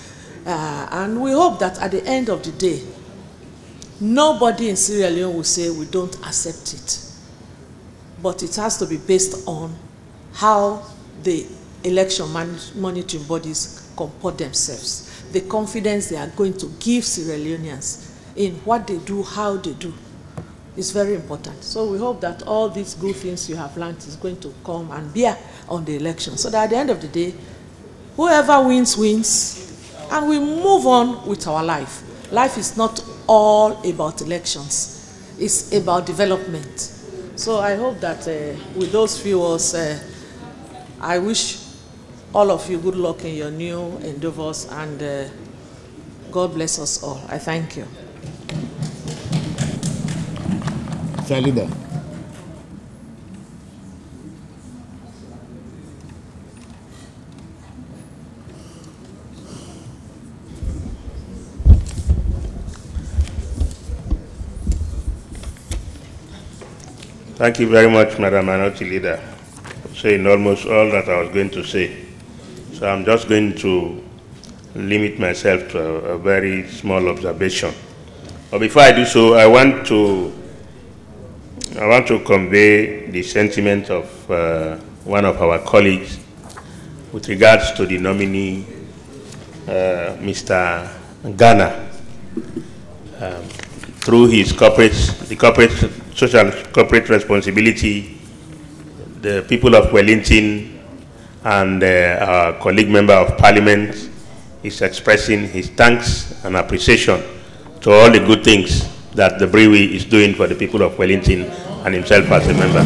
and we hope that at the end of the day, nobody in Sierra Leone will say we don't accept it. But it has to be based on how the election monitoring bodies comport themselves, the confidence they are going to give Sierra Leoneans in what they do, how they do. It's very important. So we hope that all these good things you have learned is going to come and bear on the election, so that at the end of the day, whoever wins, wins, and we move on with our life. Life is not all about elections. It's about development. So I hope that with those few words, I wish all of you good luck in your new endeavors, and God bless us all. I thank you. Sir Leader. Thank you very much, Madam Minority Leader, for saying almost all that I was going to say. So I'm just going to limit myself to a very small observation. But before I do so, I want to convey the sentiment of one of our colleagues with regards to the nominee, Mr. Ghana. Through his social corporate responsibility, the people of Wellington and our colleague member of parliament is expressing his thanks and appreciation to all the good things that the brewery is doing for the people of Wellington and himself as a member.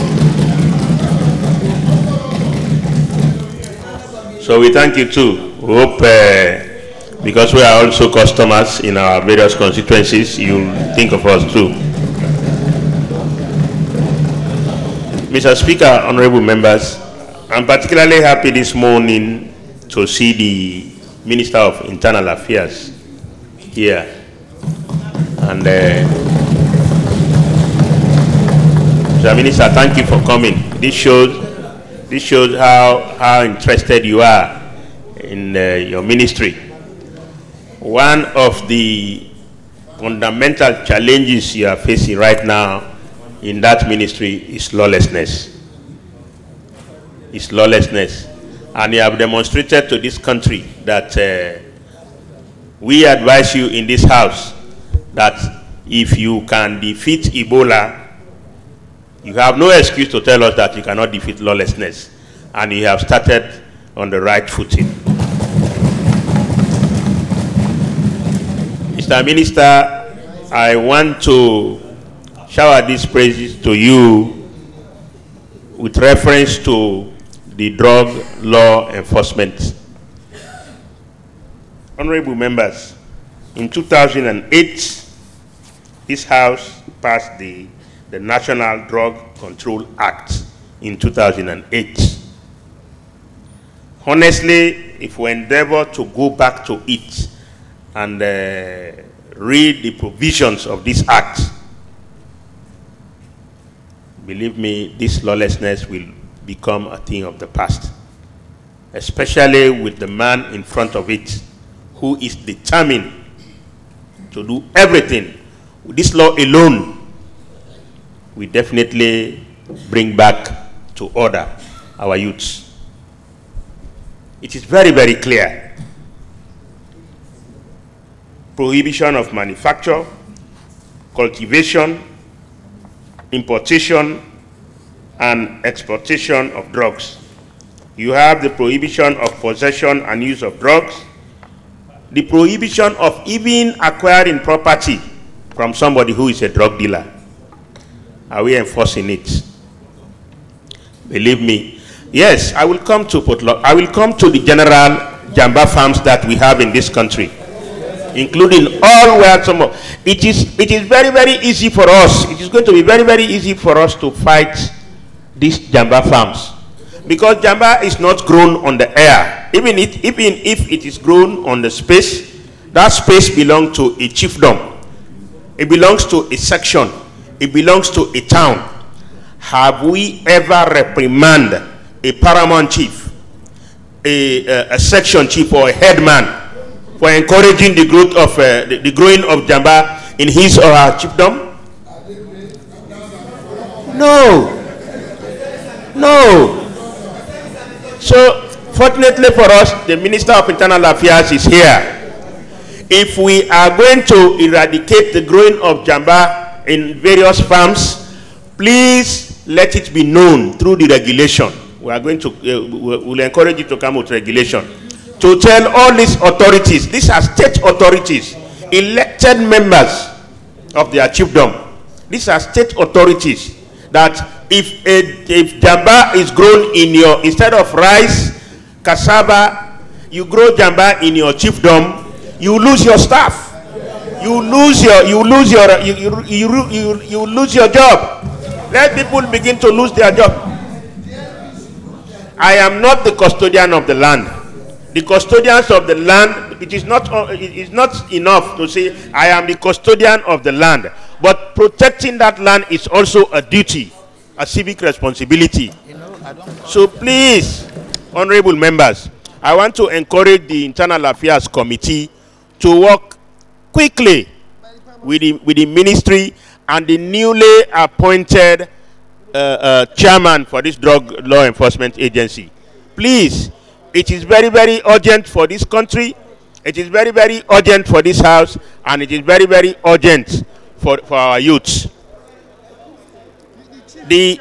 So we thank you too. We hope, because we are also customers in our various constituencies, you think of us too. Mr. Speaker, honorable members, I'm particularly happy this morning to see the Minister of Internal Affairs here. And Mr. Minister, thank you for coming. This shows how interested you are in your ministry. One of the fundamental challenges you are facing right now in that ministry is lawlessness. It's lawlessness. And you have demonstrated to this country that we advise you in this house that if you can defeat Ebola, you have no excuse to tell us that you cannot defeat lawlessness. And you have started on the right footing. Mr. Minister, I want to shower these praises to you with reference to the drug law enforcement. Honorable members, in 2008, this House passed the National Drug Control Act in 2008. Honestly, if we endeavor to go back to it and read the provisions of this act, believe me, this lawlessness will become a thing of the past, especially with the man in front of it who is determined to do everything. With this law alone, we definitely bring back to order our youths. It is very, very clear. Prohibition of manufacture, cultivation, importation, and exportation of drugs. You have the prohibition of possession and use of drugs, the prohibition of even acquiring property from somebody who is a drug dealer. Are we enforcing it? Believe me. Yes, I will come to the general Jamba farms that we have in this country, including all where some of it is very, very easy for us. It is going to be very, very easy for us to fight these Jamba farms, because Jamba is not grown on the air. Even if it is grown on the space, that space belongs to a chiefdom. It belongs to a section. It belongs to a town. Have we ever reprimanded a paramount chief, a section chief, or a headman for encouraging the growth of the growing of Jamba in his or her chiefdom? No. So, fortunately for us, the Minister of Internal Affairs is here. If we are going to eradicate the growing of jamba in various farms, please let it be known through the regulation. We are going to, we'll encourage you to come with regulation. To tell all these authorities, these are state authorities, elected members of their chiefdom. These are state authorities that if jamba is grown in your, instead of rice, cassava, you grow jamba in your chiefdom, you lose your staff. You lose your job. Let people begin to lose their job. I am not the custodian of the land. The custodians of the land, it is not enough to say I am the custodian of the land, but protecting that land is also a duty, a civic responsibility. So please, honorable members, I want to encourage the Internal Affairs Committee to work quickly with the ministry and the newly appointed chairman for this drug law enforcement agency. Please, it is very, very urgent for this country. It is very, very urgent for this house, and it is very, very urgent for our youths. The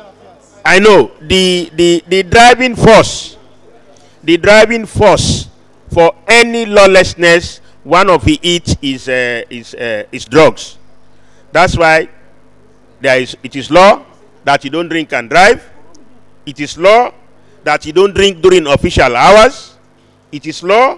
driving force for any lawlessness, one of it is drugs. That's why it is law that you don't drink and drive. It is law that you don't drink during official hours. It is law.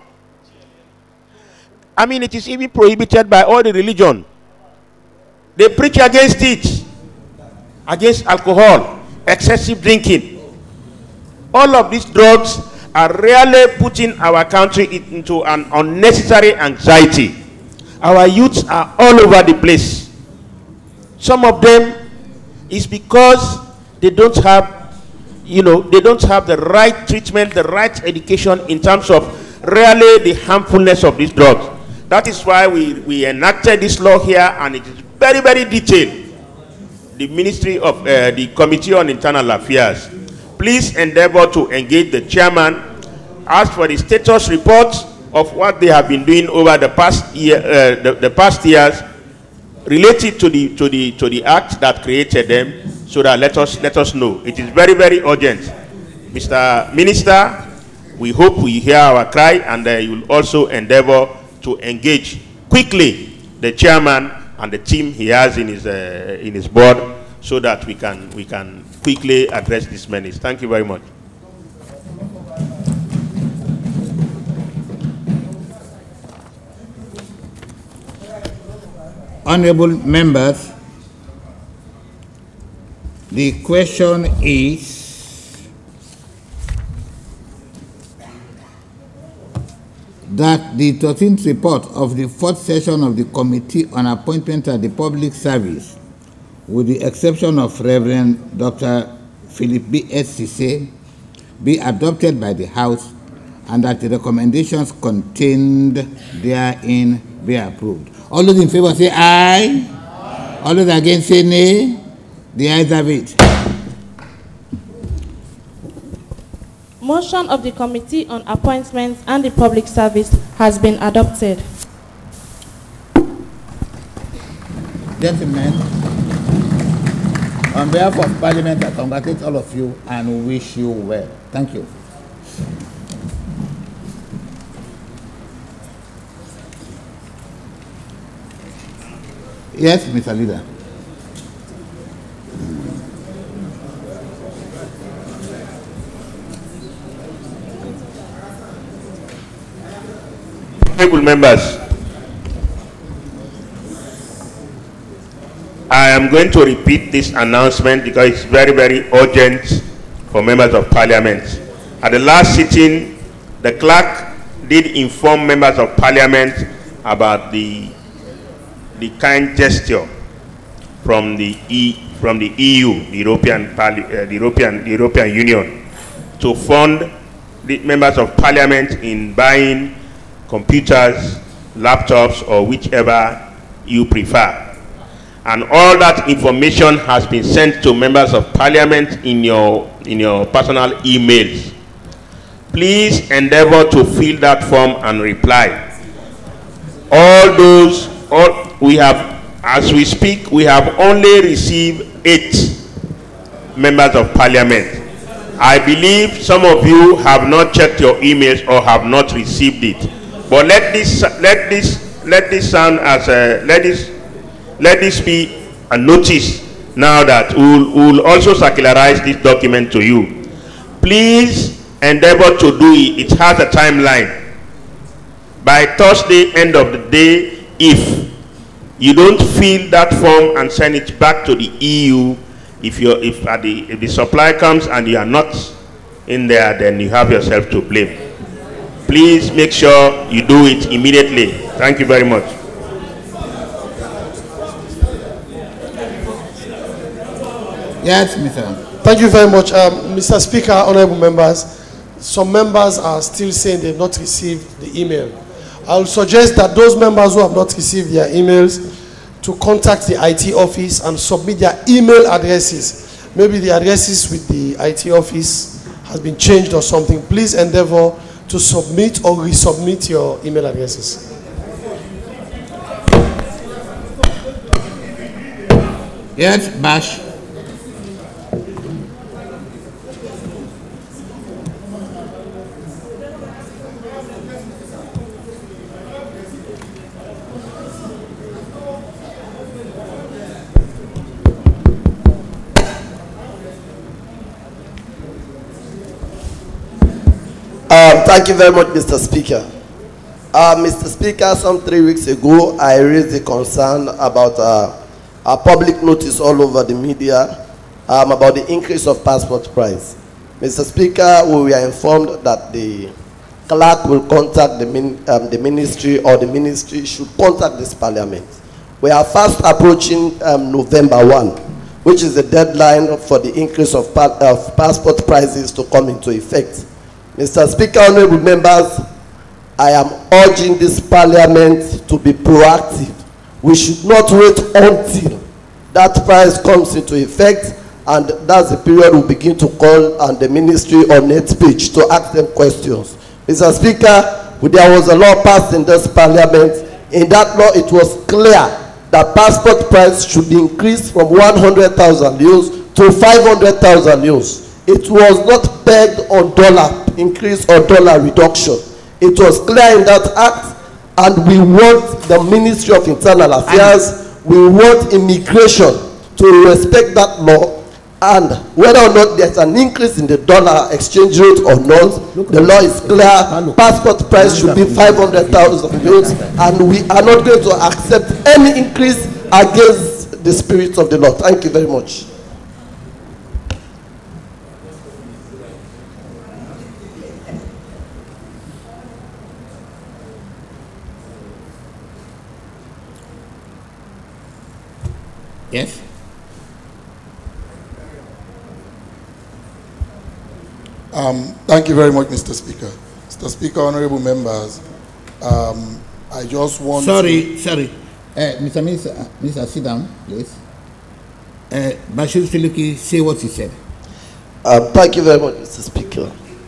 I mean, it is even prohibited by all the religion. They preach against it, against alcohol, excessive drinking. All of these drugs are really putting our country into an unnecessary anxiety. Our youths are all over the place. Some of them is because they don't have, they don't have the right treatment, the right education in terms of really the harmfulness of these drugs. That is why we enacted this law here, and it is very, very detailed. The Ministry of the Committee on Internal Affairs, please endeavor to engage the chairman, ask for the status reports of what they have been doing over the past year, the past years, related to the act that created them, so that let us know. It is very, very urgent. Mr. Minister, we hope we hear our cry, and you will also endeavor to engage quickly the chairman and the team he has in his board, so that we can quickly address this menace. Thank you very much. Honorable members, the question is that the 13th report of the 4th session of the Committee on Appointment at the Public Service, with the exception of Reverend Dr. Philip B. S. Sise, be adopted by the House, and that the recommendations contained therein be approved. All those in favor say aye. Aye. All those against say nay. The ayes have it. Motion of the Committee on Appointments and the Public Service has been adopted. Gentlemen, on behalf of Parliament, I congratulate all of you and wish you well. Thank you. Yes, Mr. Leader. Honorable members, I am going to repeat this announcement because it's very, very urgent for members of Parliament. At the last sitting, the clerk did inform members of Parliament about the kind gesture from the EU, the European Union, to fund the members of Parliament in buying computers, laptops, or whichever you prefer. And all that information has been sent to members of Parliament in your personal emails. please endeavor to fill that form and reply. We have, as we speak, we have only received 8 members of parliament. I believe some of you have not checked your emails or have not received it. But let this sound as let this be a notice now that we'll also circularize this document to you. Please endeavor to do it. It has a timeline. By Thursday, end of the day, if you don't fill that form and send it back to the EU, if the supply comes and you are not in there, then you have yourself to blame. Please make sure you do it immediately. Thank you very much. Yes, Mr. Thank you very much, Mr. Speaker, honorable members. Some members are still saying they've not received the email. I will suggest that those members who have not received their emails to contact the IT office and submit their email addresses. Maybe the addresses with the IT office has been changed or something. Please endeavor to submit or resubmit your email addresses. Yes, Bash. Thank you very much, Mr. Speaker. Mr. Speaker, some 3 weeks ago, I raised a concern about a public notice all over the media about the increase of passport price. Mr. Speaker, we were informed that the clerk will contact the ministry, or the ministry should contact this parliament. We are fast approaching November 1, which is the deadline for the increase of passport prices to come into effect. Mr. Speaker, honorable members, I am urging this parliament to be proactive. We should not wait until that price comes into effect, and that's the period we begin to call on the ministry on net page to ask them questions. Mr. Speaker, there was a law passed in this parliament. In that law, it was clear that passport price should be increased from 100,000 euros to 500,000 euros. It was not pegged on dollar increase or dollar reduction. It was clear in that act, and we want the Ministry of Internal Affairs, we want immigration to respect that law, and whether or not there's an increase in the dollar exchange rate or not, the law is clear. Passport price should be 500,000 euros, and we are not going to accept any increase against the spirit of the law. Thank you very much. Yes. Thank you very much, Mr. Speaker. Mr. Speaker, honorable members, I just want Sorry. Mr. Minister, sit down, please. Bashir Siliki, say what he said. Thank you very much, Mr. Speaker.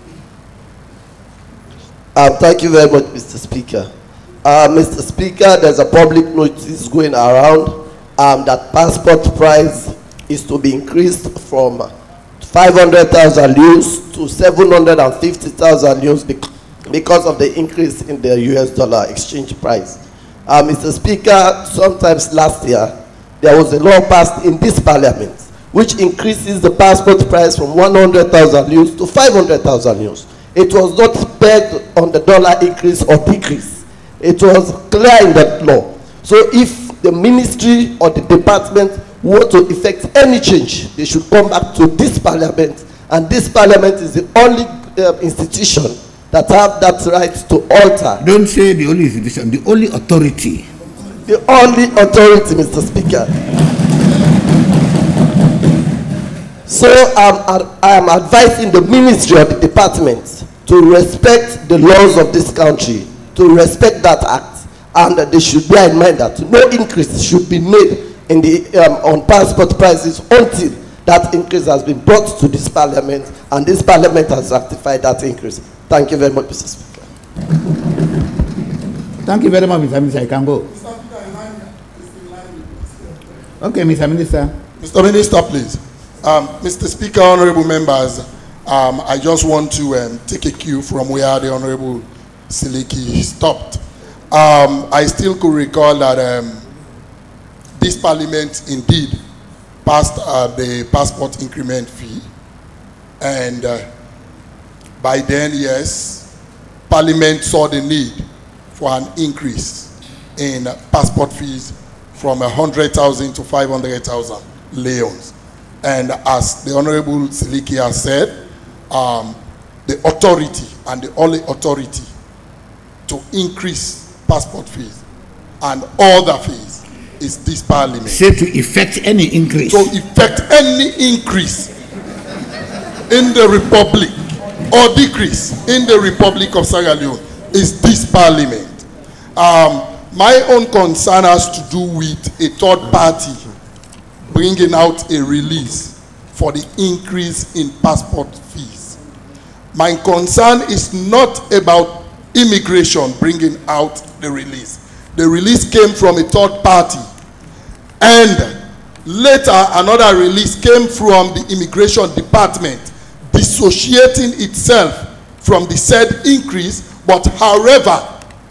Thank you very much, Mr. Speaker. Mr. Speaker, there's a public notice going around that passport price is to be increased from 500,000 euros to 750,000 euros because of the increase in the US dollar exchange price. Mr. Speaker, sometimes last year, there was a law passed in this parliament which increases the passport price from 100,000 euros to 500,000 euros. It was not pegged on the dollar increase or decrease. It was clear in that law. So if the ministry or the department want to effect any change, they should come back to this parliament, and this parliament is the only institution that have that right to alter. Don't say the only institution, the only authority. The only authority, Mr. Speaker. So I am advising the ministry or the department to respect the laws of this country, to respect that act, and they should bear in mind that no increase should be made in the on passport prices until that increase has been brought to this parliament, and this parliament has ratified that increase. Thank you very much, Mr. Speaker. Thank you very much, Mr. Minister. I can go. Okay, Mr. Minister. Mr. Minister, please. Mr. Speaker, honorable members, I just want to take a cue from where the Honorable Siliki stopped. I still could recall that this parliament indeed passed the passport increment fee, and by then, yes, parliament saw the need for an increase in passport fees from 100,000 to 500,000 leons. And as the Honorable Siliki has said, the authority and the only authority to increase passport fees and other fees is this parliament. Say to effect any increase. To effect any increase in the republic or decrease in the Republic of Sierra Leone is this parliament. My own concern has to do with a third party bringing out a release for the increase in passport fees. My concern is not about immigration bringing out the release. The release came from a third party, and later another release came from the immigration department dissociating itself from the said increase, but however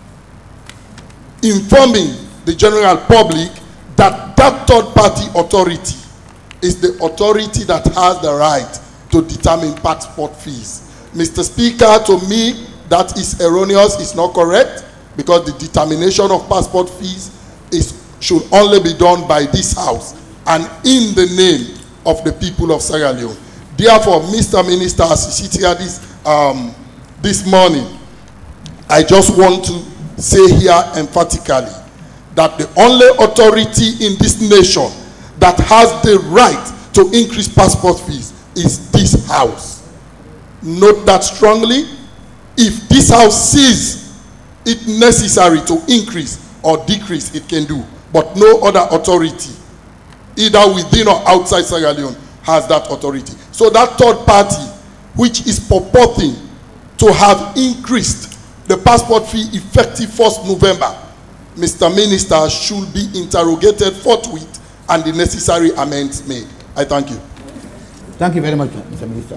informing the general public that that third party authority is the authority that has the right to determine passport fees. Mr. Speaker, to me, that is erroneous, it's not correct, because the determination of passport fees should only be done by this House and in the name of the people of Sierra Leone. Therefore, Mr. Minister, as you sit here this morning, I just want to say here emphatically that the only authority in this nation that has the right to increase passport fees is this House. Note that strongly. If this House sees it necessary to increase or decrease, it can do. But no other authority, either within or outside Sierra Leone, has that authority. So that third party, which is purporting to have increased the passport fee effective 1st November, Mr. Minister, should be interrogated forthwith and the necessary amends made. I thank you. Thank you very much, Mr. Minister.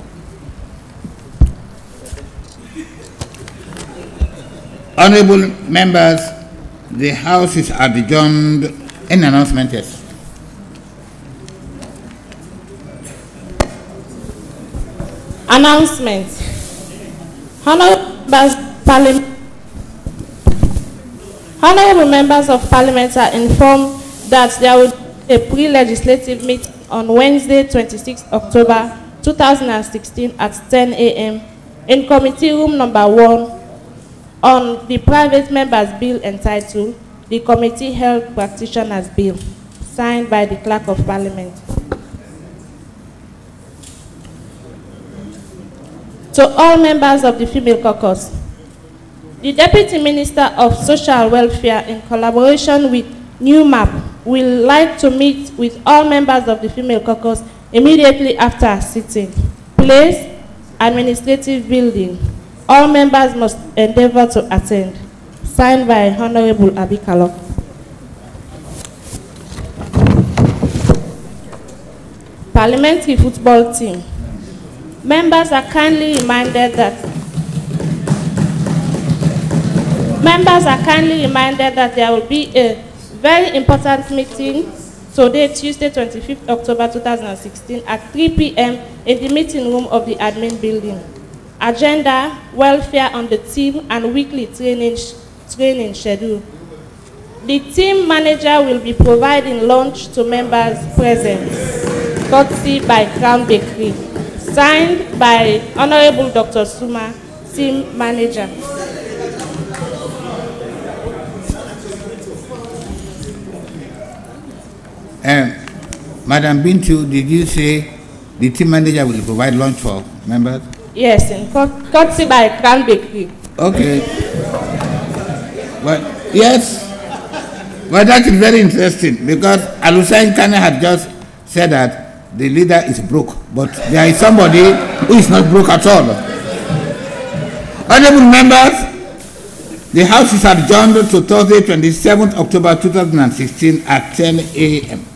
Honorable members, the House is adjourned. Any announcement? Yes. Announcement. Honorable members of Parliament are informed that there will be a pre-legislative meeting on Wednesday, 26 October 2016 at 10 a.m. in Committee Room Number 1 on the Private Members Bill entitled the Committee Health Practitioners Bill, signed by the Clerk of Parliament. To all members of the Female Caucus, the Deputy Minister of Social Welfare, in collaboration with NewMap, will like to meet with all members of the Female Caucus immediately after sitting. Place, Administrative Building. All members must endeavor to attend. Signed by Honorable Abikalo. Parliamentary football team. Members are kindly reminded that there will be a very important meeting today, Tuesday, 25th October 2016 at 3 p.m. in the meeting room of the admin building. Agenda, welfare on the team, and weekly training schedule. The team manager will be providing lunch to members present, courtesy by Crown Bakery. Signed by Honorable Dr. Suma, team manager. Madam Bintu, did you say the team manager will provide lunch for members? Yes, in courtesy by Crown Bakery. Okay. Well, yes. Well, that is very interesting because Alusain Kane had just said that the leader is broke, but there is somebody who is not broke at all. Honorable members, the House is adjourned to Thursday, 27th October 2016 at 10 a.m.